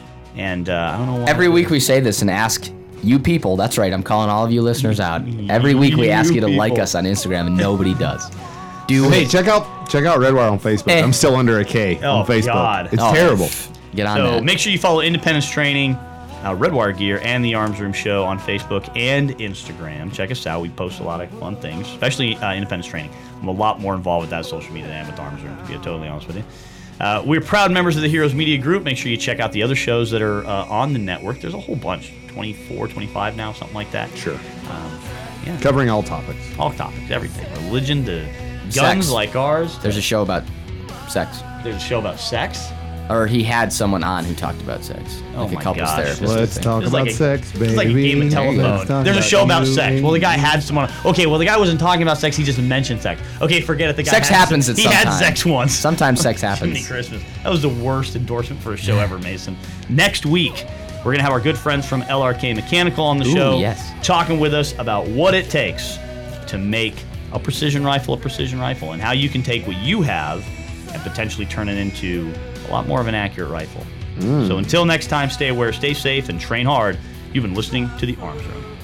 [SPEAKER 1] And uh, I don't know why.
[SPEAKER 3] Every week we say this and ask you people, that's right, I'm calling all of you listeners out. Every week we ask you to like
[SPEAKER 1] people.
[SPEAKER 3] us on Instagram and nobody does. Do
[SPEAKER 2] Hey,
[SPEAKER 3] it.
[SPEAKER 2] check out check out Redwire on Facebook.
[SPEAKER 3] Eh.
[SPEAKER 2] I'm still under a K
[SPEAKER 1] Oh,
[SPEAKER 2] on Facebook.
[SPEAKER 1] God.
[SPEAKER 2] It's
[SPEAKER 3] Oh,
[SPEAKER 2] terrible.
[SPEAKER 3] Get on
[SPEAKER 1] So
[SPEAKER 3] that.
[SPEAKER 1] make sure you follow Independence Training, uh, Redwire Gear, and the Arms Room Show on Facebook and Instagram. Check us out. We post a lot of fun things, especially uh, Independence Training. I'm a lot more involved with that social media than I am with Arms Room, to be totally honest with you. Uh, we're proud members of the Heroes Media Group. Make sure you check out the other shows that are uh, on the network. There's a whole bunch, twenty-four, twenty-five now, something like that.
[SPEAKER 2] Sure.
[SPEAKER 1] Um, yeah,
[SPEAKER 2] Covering all topics.
[SPEAKER 1] all topics, everything. Religion to guns
[SPEAKER 3] Sex.
[SPEAKER 1] like ours.
[SPEAKER 3] There's a show about sex.
[SPEAKER 1] There's a show about sex.
[SPEAKER 3] Or he had someone on who talked about sex.
[SPEAKER 1] Oh
[SPEAKER 3] Like
[SPEAKER 1] my
[SPEAKER 3] a couples
[SPEAKER 1] gosh.
[SPEAKER 3] therapist.
[SPEAKER 2] Let's
[SPEAKER 3] I think.
[SPEAKER 2] talk
[SPEAKER 1] It's
[SPEAKER 2] about
[SPEAKER 1] like a-
[SPEAKER 2] sex, baby.
[SPEAKER 1] It's like a game of
[SPEAKER 2] Let's
[SPEAKER 1] telephone.
[SPEAKER 2] talk
[SPEAKER 1] There's a show about
[SPEAKER 2] you
[SPEAKER 1] sex.
[SPEAKER 2] and
[SPEAKER 1] Well, the guy
[SPEAKER 2] me.
[SPEAKER 1] had someone. Okay, well, the guy wasn't talking about sex. He just mentioned sex. Okay, forget it. The guy
[SPEAKER 3] Sex
[SPEAKER 1] had,
[SPEAKER 3] happens at
[SPEAKER 1] He
[SPEAKER 3] some
[SPEAKER 1] had
[SPEAKER 3] time.
[SPEAKER 1] sex once.
[SPEAKER 3] Sometimes sex
[SPEAKER 1] Jiminy
[SPEAKER 3] happens.
[SPEAKER 1] Christmas. That was the worst endorsement for a show ever, Mason. Next week, we're going to have our good friends from L R K Mechanical on the
[SPEAKER 3] Ooh,
[SPEAKER 1] show.
[SPEAKER 3] yes.
[SPEAKER 1] Talking with us about what it takes to make a precision rifle a precision rifle and how you can take what you have and potentially turn it into a lot more of an accurate rifle. So until next time, stay aware, stay safe, and train hard. You've been listening to The Arms Room.